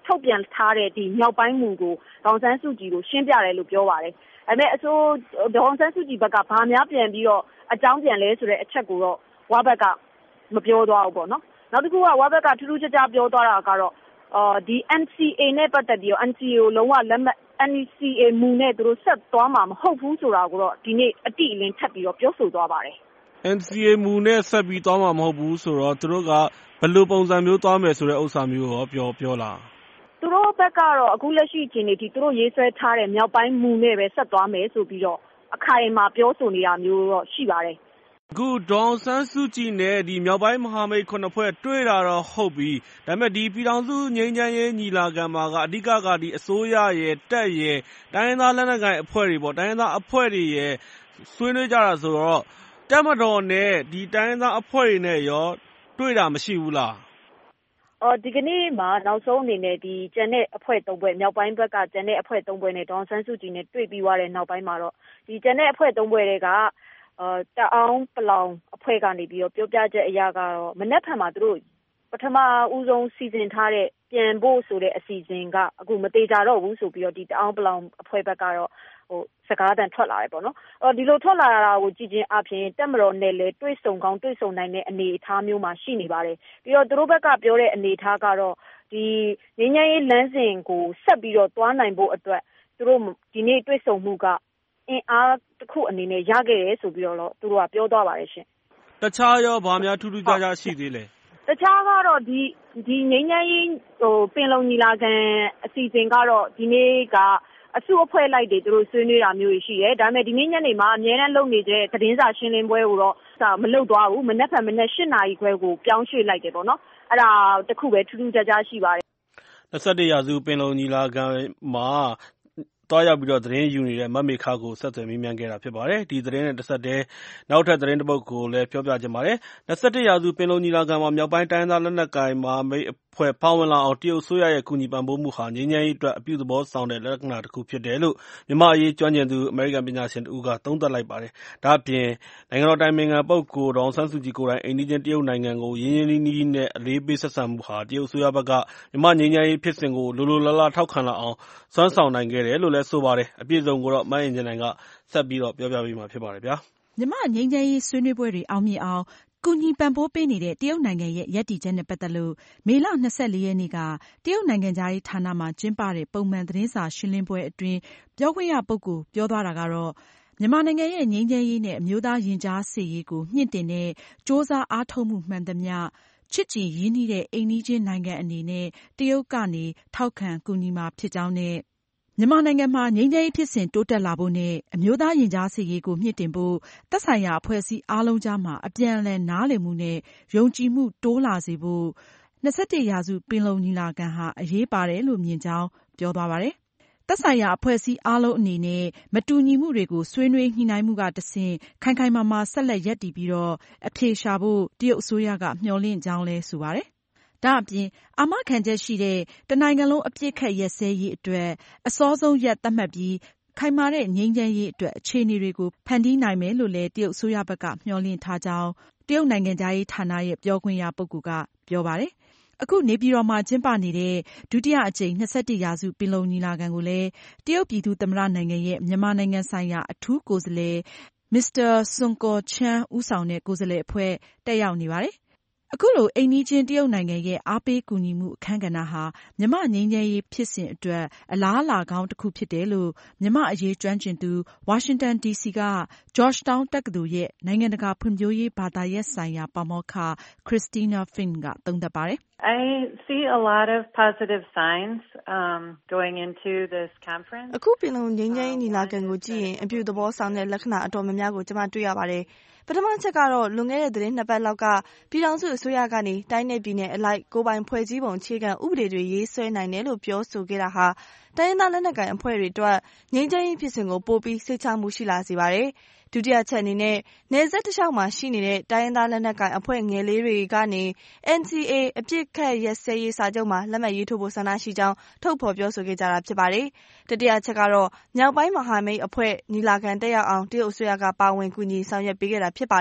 ထုတ်ပြန်ထားတဲ့ဒီမြောက်ပိုင်းမူကိုဒေါအောင်ဆန်းစုကြည်ကိုရှင်းပြတယ်လို့ပြောပါတယ်။ဒါပေမဲ့ဒေါအောင်ဆန်းစုကြည်ဘက်ကဘာများပြန်ပြီးတော့အကြောင်းပြန်လဲဆိုတဲ့အချက်ကိုတော့ဝဘက်ကမပြောသွားဘူးပေါ့နော်။နောက်တစ်ခုကဝဘက်ကထူးထူးခြားခြားပြောသွားတာကတော့ဒီ NCA နဲ့ပတ်သက်ပြီးတော့ NCA ကိုလုံးဝလက်မှတ် NCA မူနဲ့သူတို့ဆက်သွားမှာမဟုတ်ဘူးဆိုတာကိုတော့ဒီနေ့အတိအလင်းထပ်ပြီးတော့ပြောဆိုသွားပါတယ်။ NCA မူနဲ့ဆက်ပြီးသွားမှာမဟုတ်ဘူးဆိုတော့သူတို့ကဘယ်လိုပုံစံမျိုးသွားမယ်ဆိုတဲ့ဥစ္စာမျိုးရောပြောလား။သူတို့ဘက်ကတော့အခုလက်ရှိအခြေအနေထိသူတို့ရေးဆွဲထားတဲ့မြောက်ပိုင်းမူနဲ့ပဲဆက်သွားမယ်ဆိုပြီးတော့အခိုင်အမာပြောဆိုနေတာမျိုးတော့ရှိပါတယ်။အခုဒေါအောင်ဆန်းစုကြည်နဲ့ဒီမြောက်ပိုင်းမဟာမိတ်9ဖွဲ့တွေ့တာတော့ဟုတ်ပြီ။ဒါပေမဲ့ဒီပြည်ထောင်စုငြိမ်းချမ်းရေးညီလာခံမှာကအဓိကကဒီအစိုးရရဲ့တပ်ရဲ့တိုင်းရင်းသားလက်နက်ကိုင်အဖွဲ့တွေပေါ့တိုင်းရင်းသားအဖွဲ့တွေရဲ့ဆွေးနွေးကြတာဆိုတော့တပ်မတော်နဲ့ဒီတိုင်းရင်းသားအဖွဲ့တွေနဲ့ရောတွေ့တာမရှိဘူးလား။ဒီကနေ့မှာနောက်ဆုံးအနေနဲ့ဒီကျန်တဲ့အဖွဲ့3ဖွဲ့မြောက်ပိုင်းဘက်ကကျန်တဲ့အဖွဲ့3ဖွဲ့နဲ့ဒေါအောင်ဆန်းစုကြည်နဲ့တွေ့ပြီးသွားတဲ့နောက်ပိုင်းမှာတော့ဒီကျန်တဲ့အဖွဲ့3ဖွဲ့တွေကတအောင်ပလောင်အဖွဲ့ကနေပြီးတော့ပြောပြချက်အရာကတော့မနက်ဖြန်မှာသူတို့ပထမဦးဆုံးစီစဉ်ထားတဲ့ပြန်ဖို့ဆိုတဲ့အစီအစဉ်ကအခုမသေးကြတော့ဘူးဆိုပြီးတော့ဒီတအောင်ပလောင်အဖွဲ့ဘက်ကတော့စကားတန်ထွက်လာတယ်ပေါ့နော်။ဒီလိုထွက်လာတာကိုကြည့်ချင်းအပြင်တက်မတော်နဲ့လည်းတွေ့ဆုံကောင်းတွေ့ဆုံနိုင်တဲ့အနေအထားမျိုးမှာရှိနေပါတယ်။ပြီးတော့သူတို့ဘက်ကပြောတဲ့အနေအထားကတော့ဒီငြိမ်းချမ်းရေးလမ်းစဉ်ကိုဆက်ပြီးတော့သွားနိုင်ဖို့အတွက်သူတို့ဒီနေ့တွေ့ဆုံမှုကအင်အားတစ်ခုအနေနဲ့ရခဲ့တယ်ဆိုပြီးတော့သူတို့ကပြောသွားပါတယ်ရှင်။တခြားရောဘာများထူးထူးခြားခြားရှိသေးလဲ။တခြားကတော့ဒီငြိမ်းချမ်းရေးပင်လုံညီလာခံအစီအစဉ်ကတော့ဒီနေ့ကအစုအဖွဲ့လိုက်တွေသူတို့ဆွေးနွေးတာမျိုးရှိတယ်။ဒါပေမဲ့ဒီနေ့ညနေမှာအများအားလုပ်နေတဲ့သတင်းစာရှင်းလင်းပွဲကိုတော့မလုပ်သွားဘူး။မနက်ဖြန်မနက်8 နာရီခွဲကိုပြောင်းရွှေ့လိုက်တယ်ပေါ့နော်။အဲ့ဒါတခုပဲထူးထူးခြားခြားရှိပါတယ်။21ရာစုပင်လုံညီလာခံမှာသွားရောက်ပြီးတော့သတင်းယူနေတဲ့မမေခကိုဆက်သွယ်မေးမြန်းခဲ့တာဖြစ်ပါတယ်။ဒီသတင်းနဲ့တစ်ဆက်တည်းနောက်ထပ်သတင်းတစ်ပုဒ်ကိုလည်းပြောပြချင်ပါတယ်။21ရာစုပင်လုံညီလာခံမှာမြောက်ပိုင်းတိုင်းသားလက်နက်ကိုင်မဟာမိတ်အဖွဲ့ပါဝင်လာအောင်တရုတ်အစိုးရရဲ့ကူညီပံ့ပိုးမှုဟာငြိမ်းချမ်းရေးအတွက်အပြုသဘောဆောင်တဲ့လက္ခဏာတစ်ခုဖြစ်တယ်လို့မြန်မာအရေးကျွမ်းကျင်သူအမေရိကန်ပညာရှင်တစ်ဦးကသုံးသပ်လိုက်ပါတယ်။ဒါ့အပြင်နိုင်ငံတော်တိုင်ပင်ခံပုဂ္ဂိုလ်ဒေါ်အောင်ဆန်းစုကြည်ကိုယ်တိုင်အိမ်နီးချင်းတရုတ်နိုင်ငံကိုရင်းရင်းနှီးနှီးနဲ့အလေးပေးဆက်ဆံမှုဟာတရုတ်အစိုးရဘက်ကမြန်မာငြိမ်းချမ်းရေးဖြစ်စဉ်ကိုလိုလိုလားလားထောက်ခံလာအောင်စွမ်းဆောင်နိုင်ခဲ့တယ်လို့လည်းဆိုပါတယ်။အပြည့်အစုံကိုတော့မအင်ကြင်းနိုင်ကဆက်ပြီးတော့ပြောပြပေးမှာဖြစ်ပါတယ်ဗျာ။မြန်မာငြိမ်းချမ်းရေးဆွေးနွေးပွဲတွေအောင်မြင်အောင်ကူညီပံ့ပိုးပေးနေတဲ့တရုတ်နိုင်ငံရဲ့ရပ်တည်ချက်နဲ့ပတ်သက်လို့မေလ 24 ရက်နေ့ကတရုတ်နိုင်ငံခြားရေးဌာနမှာကျင်းပတဲ့ပုံမှန်သတင်းစာရှင်းလင်းပွဲအတွင်းပြောခွင့်ရပုဂ္ဂိုလ်ပြောသွားတာကတော့မြန်မာနိုင်ငံရဲ့ငြိမ်းချမ်းရေးနဲ့အမျိုးသားရင်ကြားစေ့ရေးကိုမြှင့်တင်တဲ့ကြိုးစားအားထုတ်မှုမှန်သမျှချစ်ကြည်ရင်းနှီးတဲ့အိမ်နီးချင်းနိုင်ငံအနေနဲ့တရုတ်ကနေထောက်ခံကူညီမှာဖြစ်ကြောင်းနဲ့မြန်မာနိုင်ငံမှာငြိမ်းချမ်းရေးဖြစ်စဉ်တိုးတက်လာဖို့နဲ့အမျိုးသားရင်ကြားစေ့ရေးကိုမြှင့်တင်ဖို့သက်ဆိုင်ရာအဖွဲ့အစည်းအားလုံးကြားမှာအပြန်အလှန်နားလည်မှုနဲ့ယုံကြည်မှုတိုးလာစေဖို့21ရာစုပင်လုံညီလာခံဟာအရေးပါတယ်လို့မြင်ကြောင်းပြောသွားပါတယ်။သက်ဆိုင်ရာအဖွဲ့အစည်းအားလုံးအနေနဲ့မတူညီမှုတွေကိုဆွေးနွေးညှိနှိုင်းမှုကတဆင့်ခိုင်ခိုင်မာမာဆက်လက်ရပ်တည်ပြီးတော့အဖြေရှာဖို့တရုတ်အစိုးရကမျှော်လင့်ကြောင်းလည်းဆိုပါတယ်။ဒါ့အပြင်အာမခံချက်ရှိတဲ့တနိုင်ငံလုံးအပစ်အခတ်ရပ်စဲရေးအတွက်အစောဆုံးရက်သတ်မှတ်ပြီးခိုင်မာတဲ့ငြိမ်းချမ်းရေးအတွက်အခြေအနေတွေကိုဖန်တီးနိုင်မယ်လို့လည်းတရုတ်အစိုးရဘက်ကမျှော်လင့်ထားကြောင်းတရုတ်နိုင်ငံခြားရေးဌာနရဲ့ပြောခွင့်ရပုဂ္ဂိုလ်ကပြောပါတယ်။အခုနေပြည်တော်မှာကျင်းပနေတဲ့ဒုတိယအကြိမ်21ရာစုပင်လုံညီလာခံကိုလည်းတရုတ်ပြည်သူ့သမ္မတနိုင်ငံရဲ့မြန်မာနိုင်ငံဆိုင်ရာအထူးကိုယ်စားလှယ်မစ္စတာဆွန်ကော်ချန်းဦးဆောင်တဲ့ကိုယ်စားလှယ်အဖွဲ့တက်ရောက်နေပါတယ်။အခုလိုအိမ်နီးချင်းတရုတ်နိုင်ငံရဲ့အားပေးကူညီမှုအခန်းကဏ္ဍဟာမြန်မာငြိမ်းချမ်းရေးဖြစ်စဉ်အတွက်အလားအလာကောင်းတစ်ခုဖြစ်တယ်လို့မြန်မာအရေးကျွမ်းကျင်သူဝါရှင်တန် DC က Georgetown တက္ကသိုလ်ရဲ့နိုင်ငံတကာဖွံ့ဖြိုးရေးဘာသာရပ်ဆိုင်ရာပါမောက္ခ Christina Fink ကသုံးသပ်ပါတယ် I see a lot of positive signs going into this conference. အခုပင်လုံငြိမ်းချမ်းရေးညီလာခံကိုကြည့်ရင်အပြုသဘောဆောင်တဲ့လက္ခဏာအတော်များများကိုကျွန်မတွေ့ရပါတယ်။ပထမချက်ကတော့လွန်ခဲ့တဲ့သတင်း2ပတ်လောက်ကပြည်ထောင်စုအစိုးရကနေတိုင်းနယ်ပြည်နယ်အလိုက်ကိုယ်ပိုင်ဖွဲ့စည်းပုံအခြေခံဥပဒေတွေရေးဆွဲနိုင်တယ်လို့ပြောဆိုခဲ့တာဟာတိုင်းရင်းသားလက်နက်ကိုင်အဖွဲ့တွေအတွက်ငြိမ်းချမ်းရေးဖြစ်စဉ်ကိုပိုပြီးစိတ်ချမှုရှိလာစေပါတယ်။ဒုတိယချက်အနေနဲ့နယ်စပ်တစ်လျှောက်မှာရှိနေတဲ့တိုင်းရင်းသားလက်နက်ကိုင်အဖွဲ့ငယ်လေးတွေကနေ NCA အပစ်အခတ်ရပ်စဲရေးစာချုပ်မှာလက်မှတ်ရေးထိုးဖို့ဆန္ဒရှိကြောင်းထုတ်ဖော်ပြောဆိုခဲ့ကြတာဖြစ်ပါတယ်။တတိယချက်ကတော့မြောက်ပိုင်းမဟာမိတ်အဖွဲ့ညီလာခံတက်ရောက်အောင်တရုတ်အစိုးရကပါဝင်ကူညီဆောင်ရွက်ပေးခဲ့တာဖြစ်ပါတယ်။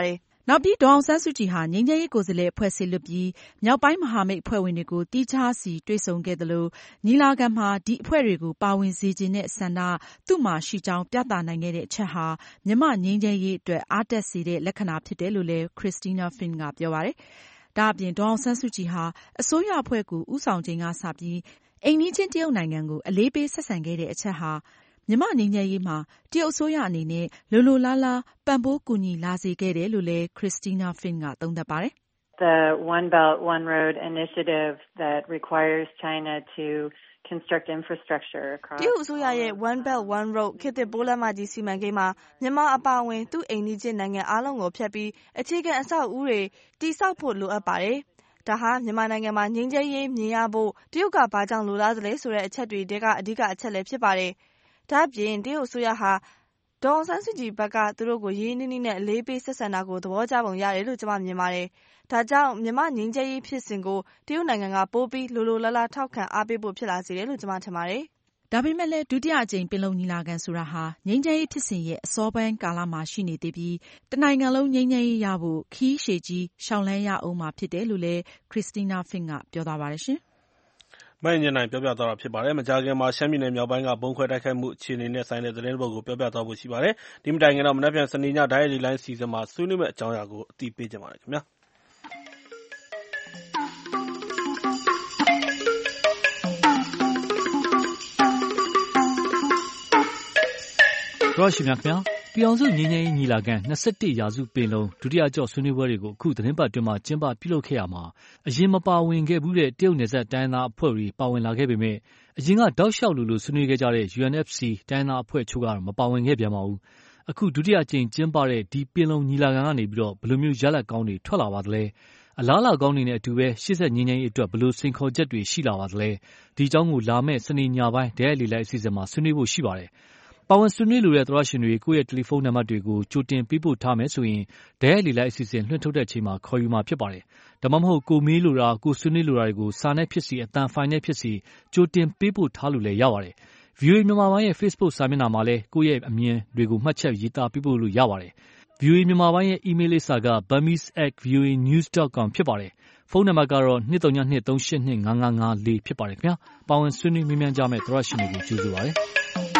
နောက်ပြီးဒေါ်အောင်ဆန်းစုကြည်ဟာငြိမ်းချမ်းရေးကိုယ်စားလှယ်အဖွဲ့စေလွှတ်ပြီးမြောက်ပိုင်းမဟာမိတ်အဖွဲ့ဝင်တွေကိုသီးခြားစီတွေ့ဆုံခဲ့သလိုညီလာခံမှာဒီအဖွဲ့တွေကိုပါဝင်စေချင်တဲ့ဆန္ဒသူ့မှာရှိကြောင်းပြသနိုင်ခဲ့တဲ့အချက်ဟာမြန်မာ့ငြိမ်းချမ်းရေးအတွက်အားတက်စေတဲ့လက္ခဏာဖြစ်တယ်လို့လည်း Christina Fink ကပြောပါတယ်။ဒါအပြင်ဒေါ်အောင်ဆန်းစုကြည်ဟာအစိုးရအဖွဲ့ကိုဦးဆောင်ချိန်ကစပြီးအိမ်နီးချင်းတရုတ်နိုင်ငံကိုအလေးပေးဆက်ဆံခဲ့တဲ့အချက်ဟာမြန်မာငြိမ်းချမ်းရေးမှာတရုတ်အစိုးရအနေနဲ့လိုလိုလားလားပံ့ပိုးကူညီလာစေခဲ့တယ်လို့လည်း Christina Fink ကသုံးသပ်ပါတယ်။ The One Belt, One Road initiative that requires China to construct infrastructure across တရုတ်အစိုးရရဲ့ One Belt, One Road ခေတ်သစ်ပိုးလမ်းမကြီးစီမံကိန်းမှာမြန်မာအပါအဝင်သူ့အိမ်နီးချင်းနိုင်ငံအားလုံးကိုဖျက်ပြီးအခြေခံအဆောက်အဦတွေတည်ဆောက်ဖို့လိုအပ်ပါတယ်။ဒါဟာမြန်မာနိုင်ငံမှာငြိမ်းချမ်းရေးမြင်ရဖို့တရုတ်ကဘာကြောင့်လိုလားသလဲဆိုတဲ့အချက်တွေတဲကအဓိကအချက်လည်းဖြစ်ပါတယ်။ဒါ့အပြင်တရုတ်အစိုးရဟာဒေါ်အောင်ဆန်းစုကြည်ဘက်ကသူတို့ကိုရင်းနှီးနှီးနဲ့အလေးပေးဆက်ဆံတာကိုသဘောကျပုံရတယ်လို့ကျွန်မမြင်ပါတယ်။ဒါကြောင့်မြန်မာငြိမ်းချမ်းရေးဖြစ်စဉ်ကိုတရုတ်နိုင်ငံကပိုပြီးလိုလိုလားလားထောက်ခံအားပေးဖို့ဖြစ်လာစေတယ်လို့ကျွန်မထင်ပါတယ်။ဒါပေမဲ့လည်းဒုတိယအကြိမ်ပင်လုံညီလာခံဆိုတာဟာငြိမ်းချမ်းရေးဖြစ်စဉ်ရဲ့အစောပိုင်းကာလမှာရှိနေသေးပြီးတနိုင်ငံလုံးငြိမ်းချမ်းရေးရဖို့ခရီးရှည်ကြီးရှောင်လန်းရအောင်မှာဖြစ်တယ်လို့လည်း Christina Fink ကပြောသွားပါတယ်ရှင်။မိုင်းညနိုင်ပြောပြသွားတာဖြစ်ပါတယ်။မကြာခင်မှာရှမ်းပြည်နယ်မြောက်ပိုင်းကဘုံခွဲတိုက်ခိုက်မှုအခြေအနေနဲ့ဆိုင်တဲ့သတင်းတစ်ပုဒ်ကိုပြောပြသွားဖို့ရှိပါတယ်။ဒီမတိုင်ခင်တော့မနက်ဖြန်စနေညဓာတ်ရိုက်လိုင်းစီစဉ်မှာဆွေးနွေးမယ့်အကြောင်းအရာကိုအသိပေးကြပါမယ်ခင်ဗျာ။တော်ရှိမြခင်ဗျာပြည်အောင်စုငြိမ်းချမ်းရေးညီလာခံ21ရာစုပင်လုံဒုတိယကြော့ဆွေးနွေးပွဲတွေကိုအခုသတင်းပတ်တွင်မှကျင်းပပြုလုပ်ခဲ့ရမှာအရင်မပါဝင်ခဲ့ဘူးတဲ့တရုတ်နယ်စပ်တိုင်းသားအဖွဲ့တွေပါဝင်လာခဲ့ပေမဲ့အရင်ကတောက်လျှောက်လိုဆွေးနွေးခဲ့ကြတဲ့ UNFC တိုင်းသားအဖွဲ့ချို့ကတော့မပါဝင်ခဲ့ပြန်ပါဘူး။အခုဒုတိယကြိမ်ကျင်းပတဲ့ဒီပင်လုံညီလာခံကနေပြီးတော့ဘယ်လိုမျိုးရလဒ်ကောင်းတွေထွက်လာပါသလဲ။အလားအလာကောင်းတွေနဲ့အတူပဲရှေ့ဆက်ငြိမ်းချမ်းရေးအတွက်ဘယ်လိုစိန်ခေါ်ချက်တွေရှိလာပါသလဲ။ဒီအကြောင်းကိုလာမယ့်စနေညပိုင်းဓာတ်ရိုက်လေလိုက်အစီအစဉ်မှာဆွေးနွေးဖို့ရှိပါတယ်။ပါဝင်ဆွေးနွေးလိုတဲ့သောတရှင်တွေကိုယ့်ရဲ့တယ်လီဖုန်းနံပါတ်တွေကိုကြိုတင်ပေးပို့ထားမယ်ဆိုရင်ဓာတ်ရိုက်လေလိုက်အစီအစဉ်လွှင့်ထုတ်တဲ့အချိန်မှာခေါ်ယူမှာဖြစ်ပါတယ်။ဒါမှမဟုတ်ကိုမေးလိုတာကိုဆွေးနွေးလိုတာတွေကိုစာနဲ့ဖြစ်စီအသံဖိုင်နဲ့ဖြစ်စီကြိုတင်ပေးပို့ထားလို့လည်းရပါတယ်။ VOA မြန်မာပိုင်းရဲ့ Facebook စာမျက်နှာမှာလည်းကိုယ့်ရဲ့အမြင်တွေကိုမှတ်ချက်ရေးသားပေးပို့လို့ရပါတယ်။ VOA မြန်မာပိုင်းရဲ့အီးမေးလ်လိပ်စာက burmese@voanews.com ဖြစ်ပါတယ်။ဖုန်းနံပါတ်ကတော့232382555ဖြစ်ပါတယ်ခင်ဗျာ။ပါဝင်ဆွေးနွေးမေးမြန်းကြမယ့်သောတရှင်တွေကိုကျေးဇူးပါတယ်။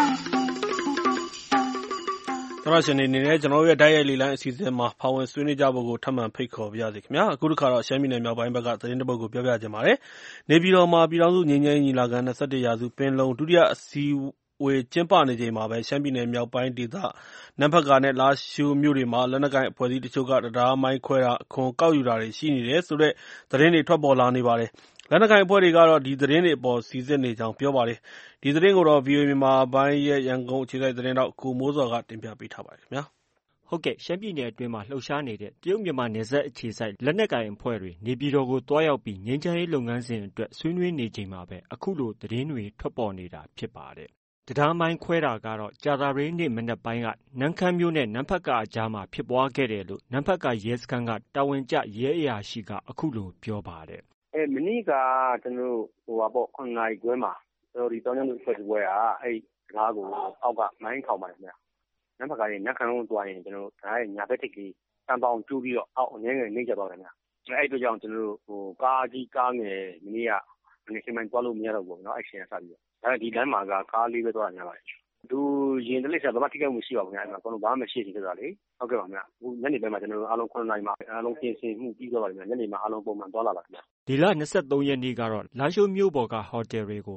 သောတရှင်တွေအနေနဲ့ကျွန်တော်တို့ရဲ့ဓာတ်ရိုက်လေလိုင်းအစီအစဉ်မှာပါဝင်ဆွေးနွေးကြဖို့ကိုထပ်မံဖိတ်ခေါ်ပါရစေခင်ဗျာအခုတစ်ခါတော့ရှမ်းပြည်နယ်မြောက်ပိုင်းဘက်ကသတင်းတစ်ပုဒ်ကိုပြောပြချင်ပါတယ်နေပြည်တော်မှာပြည်ထောင်စုငြိမ်းချမ်းရေးညီလာခံ21ရာစုပင်လုံဒုတိယအစည်းအဝေးကျင်းပနေချိန်မှာပဲရှမ်းပြည်နယ်မြောက်ပိုင်းဒေသနန်းဖတ်ကာနဲ့လားရှိုးမြို့တွေမှာလက်နက်ကိုင်အဖွဲ့အစည်းတချို့ကတရားမိုင်းခွဲတာအခွန်ကောက်ယူတာတွေရှိနေတယ်ဆိုတဲ့သတင်းတွေထွက်ပေါ်လာနေပါတယ်လက်နက်ကိုင်အဖွဲ့တွေကတော့ဒီသတင်းတွေအပေါ်စီစစ်နေကြောင်းပြောပါတယ်ဒီသတင်းကိုတော့ VOA မြန်မာပိုင်းရဲ့ရန်ကုန်အခြေစိုက်သတင်းတော့ကိုမိုးစော်ကတင်ပြပေးထားပါတယ်ခင်ဗျာဟုတ်ကဲ့ရှမ်းပြည်နယ်အတွင်းမှာလှုပ်ရှားနေတဲ့တရုတ်မြန်မာနယ်စပ်အခြေစိုက်လက်နက်ကိုင်အဖွဲ့တွေနေပြည်တော်ကိုတွားရောက်ပြီးငြိမ်းချမ်းရေးလုပ်ငန်းစဉ်အတွက်ဆွေးနွေးနေချိန်မှာပဲအခုလိုသတင်းတွေထွက်ပေါ်နေတာဖြစ်ပါတယ်တရားမိုင်းခွဲတာကတော့ကြာသပတေးနေ့မနက်ပိုင်းကနန်းခမ်းမြို့နဲ့နန်းဖတ်ကာအကြားမှာဖြစ်ပွားခဲ့တယ်လို့နန်းဖတ်ကာရဲစခန်းကတာဝန်ကျရဲအရာရှိကအခုလိုပြောပါတယ်မနေ့ကကျွန်တော်9နာရီခွဲမှာကျွန်တော်ဒီတောင်းကျမ်းသူအဖွဲ့ပွဲကအဲ့ကားကိုအောက်ကမိုင်းထောင်ပါတယ်ခင်ဗျနန်းဖတ်ကာရဲ့နန်းခမ်းလုံးတွားရင်ကျွန်တော်ဒါရဲ့ညာဘက်ထိပ်ကြီးတန်ပေါင်ကျိုးပြီးတော့အောက်အငယ်ငယ်နှိမ့်ကျသွားတယ်ခင်ဗျအဲ့အတွက်ကြောင့်ကျွန်တော်ကားကြီးကားငယ်မနေ့ကမနေ့ကမှတွားလို့မရတော့ဘူးเนาะအဲ့ရှင်ကစပြီးတော့ဒါဒီလမ်းမှာကကားလေးပဲသွားတာများပါတယ်သူရင်တလိပ်ဆက်ဘာမှထိခိုက်မှုရှိပါဘူးခင်ဗျအဲ့မှာကျွန်တော်ဘာမှမရှိသေးတာလေဟုတ်ကဲ့ပါခင်ဗျအခုညနေပိုင်းမှာကျွန်တော်အားလုံး9နာရီမှာအားလုံးပြင်ဆင်မှုပြီးသွားပါပြီညနေမှာအားလုံးပုံမှန်သွားလာပါခင်ဗျဒီလ23ရက်နေ့ကတော့လာရှိုးမြို့ပေါ်ကဟိုတယ်တွေကို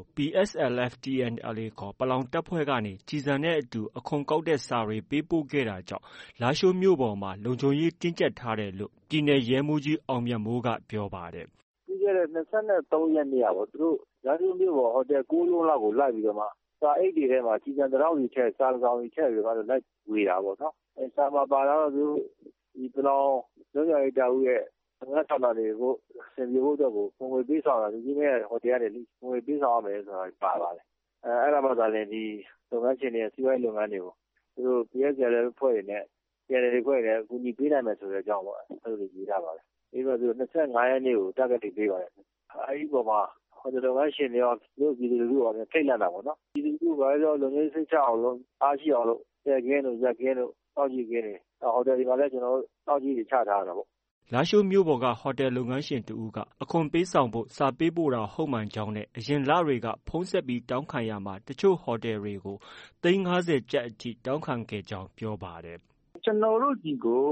PSLF/TNLA ခေါ်ပလောင်တပ်ဖွဲ့ကနေကြည်စံတဲ့အတူအခွန်ကောက်တဲ့စာတွေပေးပို့ခဲ့တာကြောင့်လာရှိုးမြို့ပေါ်မှာလုံခြုံရေးတင်းကျပ်ထားတယ်လို့ပြည်နယ်ရဲမှူးကြီးအောင်မြတ်မိုးကပြောပါတယ်ပြီးခဲ့တဲ့23ရက်နေ့ကပေါ့သူတို့လာရှိုးမြို့ပေါ်ဟိုတယ်9လုံးလောက်ကိုလိုက်ပြီးတော့မှစာအိတ်တွေထဲမှာကြည်စံတောင်းတွေထည့်စာကောင်တွေထည့်ပြီးတော့လိုက်ဝေတာပေါ့နော်အဲစာမှာပါတော့သူဒီပလောင်လုံခြုံရေးတာဦးရဲ့ငါးထောင်လာတွေကိုစင်ပြေဖို့တော့ကိုပုံဝေပေးဆောင်တာဒီနေ့ဟိုတယ်ကနေပုံဝေပေးဆောင်ရမယ်ဆိုတာပါပါတယ်အဲ့ဒါမှသာလည်းဒီလုပ်ငန်းရှင်တွေစီးပွားရေးလုပ်ငန်းတွေကိုသူတို့ PSLF ဖွဲ့တွေနဲ့ PNL ဖွဲ့တွေနဲ့အကူအညီပေးနိုင်မယ်ဆိုတဲ့အကြောင်းပေါ့အဲ့လိုရေးထားပါတယ်ပြီးတော့သူ25ရက်နေ့ကို target တွေပေးပါတယ်အဲ့ဒီပေါ်မှာဟိုတယ်လုပ်ငန်းရှင်တွေရောတို့ပြည်သူလူထုရောထိတ်လန့်တာပေါ့နော်ပြည်သူလူထုကလည်းလုံခြုံရေးစိတ်ချအောင်လို့အားရှိအောင်လို့တဲ့ကင်းတို့ရက်ကင်းတို့စောင့်ကြည့်ခဲ့တယ်ဟိုတယ်ဒီမှာလည်းကျွန်တော်တို့စောင့်ကြည့်နေချထားတာပေါ့လာရှိုးမြို့ပေါ်ကဟိုတယ်လုပ်ငန်းရှင်တူဦးကအခွန်ပေးဆောင်ဖို့စာပေးပို့တာဟုတ်မှန်ကြောင်းနဲ့အရင်လတွေကဖုံးဆက်ပြီးတောင်းခံရမှာတချို့ဟိုတယ်တွေကို350ကျပ်အထိတောင်းခံခဲ့ကြောင်းပြောပါတယ်ကျွန်တော်တို့ဒီကို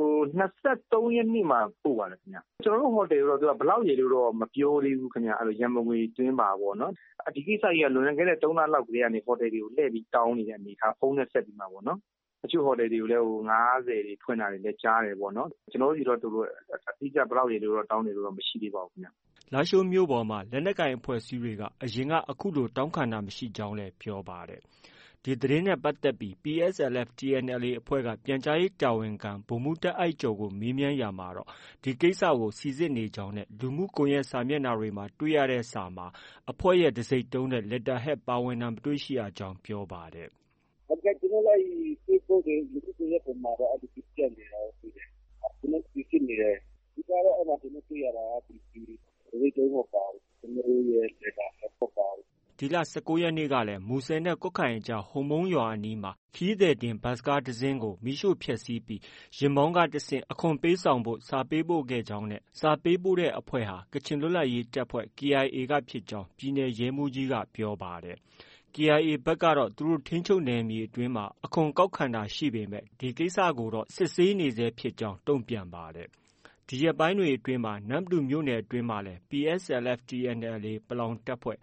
23ရက်နေ့မှာပို့ပါတယ်ခင်ဗျကျွန်တော်တို့ဟိုတယ်တော့သူကဘလောက်ရေလို့တော့မပြောသေးဘူးခင်ဗျအဲ့လိုရန်မငွေတွင်းပါပေါ့နော်ဒီကိစ္စကြီးကလွန်ခဲ့တဲ့3လလောက်ကလေးကနေဟိုတယ်တွေကိုလှည့်ပြီးတောင်းနေတဲ့အနေထားဖုန်းနဲ့ဆက်ပြီးမှာပေါ့နော်အချို့ဟိုတယ်တွေကိုလည်း50တွေဖွင့်တာတွေလည်းကြားတယ်ပေါ့နော်ကျွန်တော်တို့ဒီတော့တို့အတိအကျဘလောက်ရေလို့တော့တောင်းနေလို့တော့မရှိသေးပါဘူးခင်ဗျလာရှိုးမြို့ပေါ်မှာလက်နက်ကိုင်အဖွဲ့အစည်းတွေကအရင်ကအခုလိုတောင်းခံတာမရှိကြောင်းလည်းပြောပါတယ်ဒီသတင်းနဲ့ပတ်သက်ပြီး PSLF/TNLA အဖွဲ့ကပြန်ကြားရေးတာဝန်ခံဗိုလ်မှူးတပ်အိုက်ကျော်ကိုမေးမြန်းရာမှာတော့ဒီကိစ္စကိုစီစစ်နေကြောင်းနဲ့လူမှုကွန်ရက်စာမျက်နှာတွေမှာတွေ့ရတဲ့စာမှာအဖွဲ့ရဲ့တံဆိပ်တုံးတဲ့ letterhead ပါဝင်တာမတွေ့ရှိရကြောင်းပြောပါတယ်။ဟုတ်ကဲ့ကျွန်တော်လည်း Facebook တွေလူမှုကွန်ရက်ပေါ်မှာတော့အဲ့ဒီပြနေတော့ရှိတယ်။ကျွန်တော်စီစစ်နေတယ်။ဒီကတော့အဲ့ဒါကျွန်တော်တွေ့ရတာဒီတံဆိပ်တုံးပေါ်ပါကျွန်တော်ရဲ့ letterhead ပေါ်ပါဒီလ19ရက်နေ့ကလည်းမူဆယ်နဲ့ကွတ်ခိုင်ကြားဟုံမုံရွာအနီးမှာခီးသည်တင်ဘတ်စကားတစ်စင်းကိုမိရှို့ဖျက်ဆီးပြီးရင်မောင်းကတဆင့်အခွန်ပေးဆောင်ဖို့စာပေးပို့ခဲ့ကြောင်းနဲ့စာပေးပို့တဲ့အဖွဲ့ဟာကချင်လွတ်လပ်ရေးတပ်ဖွဲ့ KIA ကဖြစ်ကြောင်းပြည်နယ်ရဲမှူးကြီးကပြောပါတယ်။ KIA ဘက်ကတော့သူတို့ထိန်းချုပ်နယ်မြေအတွင်းမှာအခွန်ကောက်ခံတာရှိပေမဲ့ဒီကိစ္စကိုတော့စစ်ဆေးနေဆဲဖြစ်ကြောင်းတုံ့ပြန်ပါတယ်။ဒီရက်ပိုင်းတွေအတွင်းမှာနမ္မတူမြို့နယ်အတွင်းမှာလည်း PSLF/TNLA ပလောင်တပ်ဖွဲ့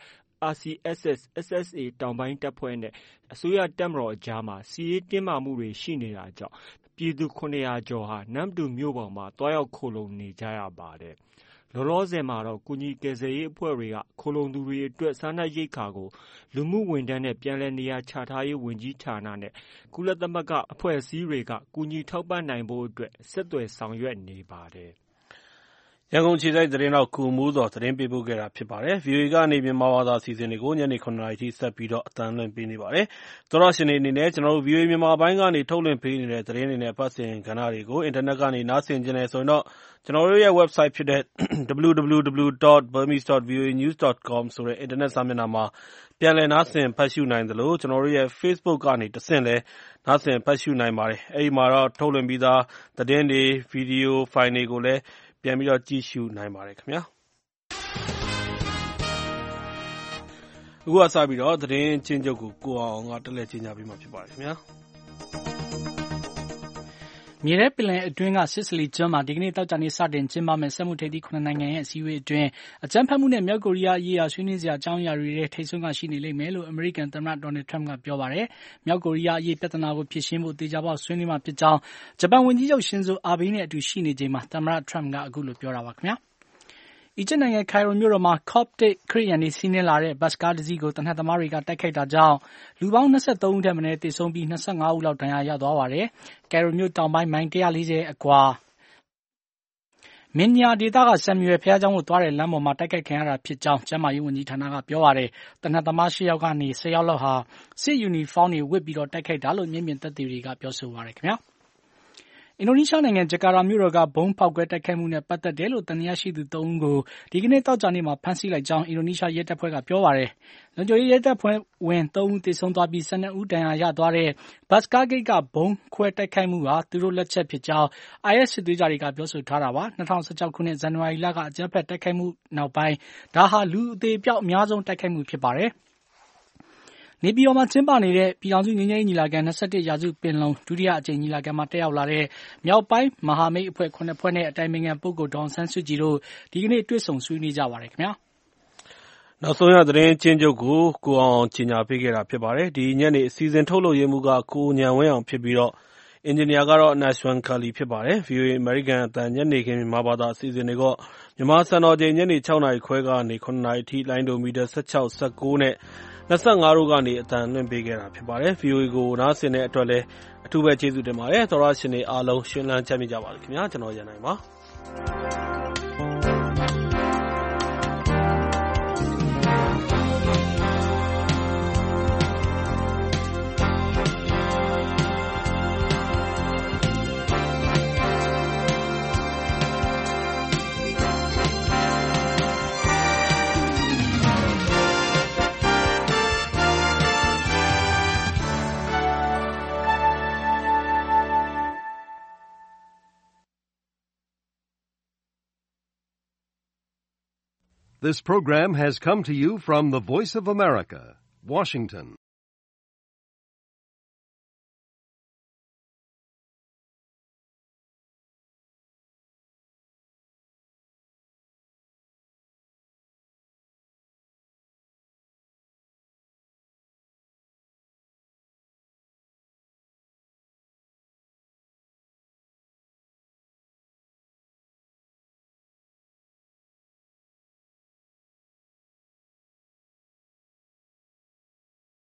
RCSS/SSA တောင်ပိုင်းတပ်ဖွဲ့နဲ့အစိုးရတပ်မတော်အကြားမှာစစ်ရေးတင်းမာမှုတွေရှိနေတာကြောင့်ပြည်သူ900ကျော်ဟာနမ္မတူမြို့ပေါ်မှာတွားရောက်ခိုလှုံနေကြရပါတယ်။လောလောဆယ်မှာတော့ကူညီကယ်ဆယ်ရေးအဖွဲ့တွေကခိုလှုံသူတွေအတွက်စားနပ်ရိက္ခာကိုလူမှုဝန်ထမ်းနဲ့ပြန်လည်နေရာချထားရေးဝန်ကြီးဌာနနဲ့ကုလသမဂ္ဂအဖွဲ့အစည်းတွေကကူညီထောက်ပံ့နိုင်ဖို့အတွက်ဆက်သွယ်ဆောင်ရွက်နေပါတယ်။ရန်ကုန်အခြေစိုက်သတင်းထောက်ကိုမိုးဇော်သတင်းပေးပို့ခဲ့တာဖြစ်ပါတယ်။ VOA ကနေမြန်မာဘာသာအစီအစဉ်တွေကိုညနေ9:00 နာရီထိဆက်ပြီးအသံလွှင့်ပေးနေပါတယ်။သောတရှင်တွေအနေနဲ့ကျွန်တော်တို့ VOA မြန်မာပိုင်းကနေထုတ်လွှင့်ပေးနေတဲ့သတင်းတွေနဲ့ပတ်စဉ်ကဏ္ဍတွေကိုအင်တာနက်ကနေနားဆင်ကြတယ်ဆိုရင်တော့ကျွန်တော်တို့ရဲ့ website ဖြစ်တဲ့ www.burmese.voanews.com ဆိုတဲ့အင်တာနက်စာမျက်နှာမှာပြန်လည်နားဆင်ဖတ်ရှုနိုင်သလိုကျွန်တော်တို့ရဲ့ Facebook ကနေတဆင့်လည်းနားဆင်ဖတ်ရှုနိုင်ပါတယ်။အဲဒီမှာတော့ထုတ်လွှင့်ပြီးသားသတင်းတွေဗီဒီယိုဖိုင်တွေကိုလည်းပြန်ပြီးတော့ကြည့်ရှုနိုင်ပါတယ်ခင်ဗျာအခုကစပြီးတော့သတင်းချင်းချုပ်ကိုအောင်ကတက်လက်ချင်းကြပေးမှာဖြစ်ပါတယ်ခင်ဗျာမြေထဲပင်လယ်အတွင်းကစစ်စလီကျွန်းမှာဒီကနေ့တောက်ကြနေ့စတင်ကျင်းပမဲ့စက်မှုထိပ်သီး9နိုင်ငံရဲ့အစည်းအဝေးအတွင်းအကြမ်းဖက်မှုနဲ့မြောက်ကိုရီးယားအရေးဆွေးနွေးစရာအကြောင်းအရာတွေထဲထိပ်ဆုံးကရှိနေလိမ့်မယ်လို့အမေရိကန်သမ္မတဒေါ်နယ်ထရမ့်ကပြောပါတယ်။မြောက်ကိုရီးယားအရေးပြဿနာကိုဖြေရှင်းဖို့တေချာပေါက်ဆွေးနွေးမှာဖြစ်ကြောင်းဂျပန်ဝန်ကြီးချုပ်ရှင်ဇိုအာဘေးနဲ့အတူရှိနေချိန်မှာသမ္မတထရမ့်ကအခုလိုပြောတာပါခင်ဗျာ။အီဂျစ်နိုင်ငံခိုင်ရိုမြို့တော်မှာ Coptic ခရစ်ယာန်တွေစီးနင်းလာတဲ့ဘတ်စ်ကားတစ်စီးကိုသေနတ်သမားတွေကတိုက်ခိုက်တာကြောင့်လူပေါင်း23ဦးထက်မနည်းသေဆုံးပြီး25ဦးလောက်ဒဏ်ရာရသွားပါတယ်။ကိုင်ရိုမြို့တောင်ပိုင်းမိုင်140အကွာမင်းညာဒေသကဆမ်မြူရယ်ဘုရားကျောင်းကိုသွားတဲ့လမ်းပေါ်မှာတိုက်ခိုက်ခံရတာဖြစ်ကြောင်းကျန်းမာရေးဝန်ကြီးဌာနကပြောပါတယ်။သေနတ်သမား8ယောက်ကနေ10ယောက်လောက်ဟာစစ်ယူနီဖောင်းတွေဝတ်ပြီးတော့တိုက်ခိုက်တာလို့မျက်မြင်သက်သေတွေကပြောဆိုပါတယ်ခင်ဗျာ။အင်ဒိုနီးရှားနိုင်ငံဂျကာတာမြို့တော်ကဘုံဖောက်ခွဲတိုက်ခိုက်မှုနဲ့ပတ်သက်တယ်လို့သံသယရှိသူ3ဦးကိုဒီကနေ့သောကြာနေ့မှာဖမ်းဆီးလိုက်ကြောင်းအင်ဒိုနီးရှားရဲတပ်ဖွဲ့ကပြောပါတယ်။လုံခြုံရေးရဲတပ်ဖွဲ့ဝင်3ဦးသေဆုံးသွားပြီး12ဦးဒဏ်ရာရသွားတဲ့ဘတ်စကားဂိတ်ကဘုံခွဲတိုက်ခိုက်မှုဟာသူတို့လက်ချက်ဖြစ်ကြောင်း IS စစ်သွေးကြွတွေကပြောဆိုထားတာပါ။2016ခုနှစ်ဇန်နဝါရီလကအကြမ်းဖက်တိုက်ခိုက်မှုနောက်ပိုင်းဒါဟာလူအသေးအပျောက်အများဆုံးတိုက်ခိုက်မှုဖြစ်ပါတယ်။နေပြည်တော်မှာကျင်းပနေတဲ့ပြည်ထောင်စုငြိမ်းချမ်းရေးညီလာခံ21ရာစုပင်လုံဒုတိယအကြိမ်ညီလာခံမှာတက်ရောက်လာတဲ့မြောက်ပိုင်းမဟာမိတ်အဖွဲ့9ဖွဲ့နဲ့အတိုင်ပင်ခံပုဂ္ဂိုလ်ဒေါ်အောင်ဆန်းစုကြည်တို့ဒီကနေ့တွေ့ဆုံဆွေးနွေးကြပါတယ်ခင်ဗျာ။နောက်ဆုံးရသတင်းချင်းချုပ်ကိုအောင်ကြီးညာပေးခဲ့တာဖြစ်ပါတယ်။ဒီညနေအစီအစဉ်ထုတ်လုပ်ရေးမှူးကကိုညံဝင်းအောင်ဖြစ်ပြီးတော့အင်ဂျင်နီယာကတော့ Nashwan Kali ဖြစ်ပါတယ်။ VOA American အတန်ညနေခင်းမြန်မာဘာသာအစီအစဉ်တွေကမြန်မာစံတော်ချိန်ညနေ6နာရီခွဲကနေ9နာရီအထိလိုင်းဒိုမီတာ16 19နဲ့25တို့ကနေအတန်လွှင့်ပေးခဲ့တာဖြစ်ပါတယ်။ VOA ကိုနားဆင်တဲ့အတွက်လည်းအထူးပဲကျေးဇူးတင်ပါတယ်။သောရရှင်တွေအားလုံးရှင်လန်းချမ်းမြေ့ကြပါစေခင်ဗျာ။ကျွန်တော်ရန်နိုင်ပါ This program has come to you from the Voice of America, Washington.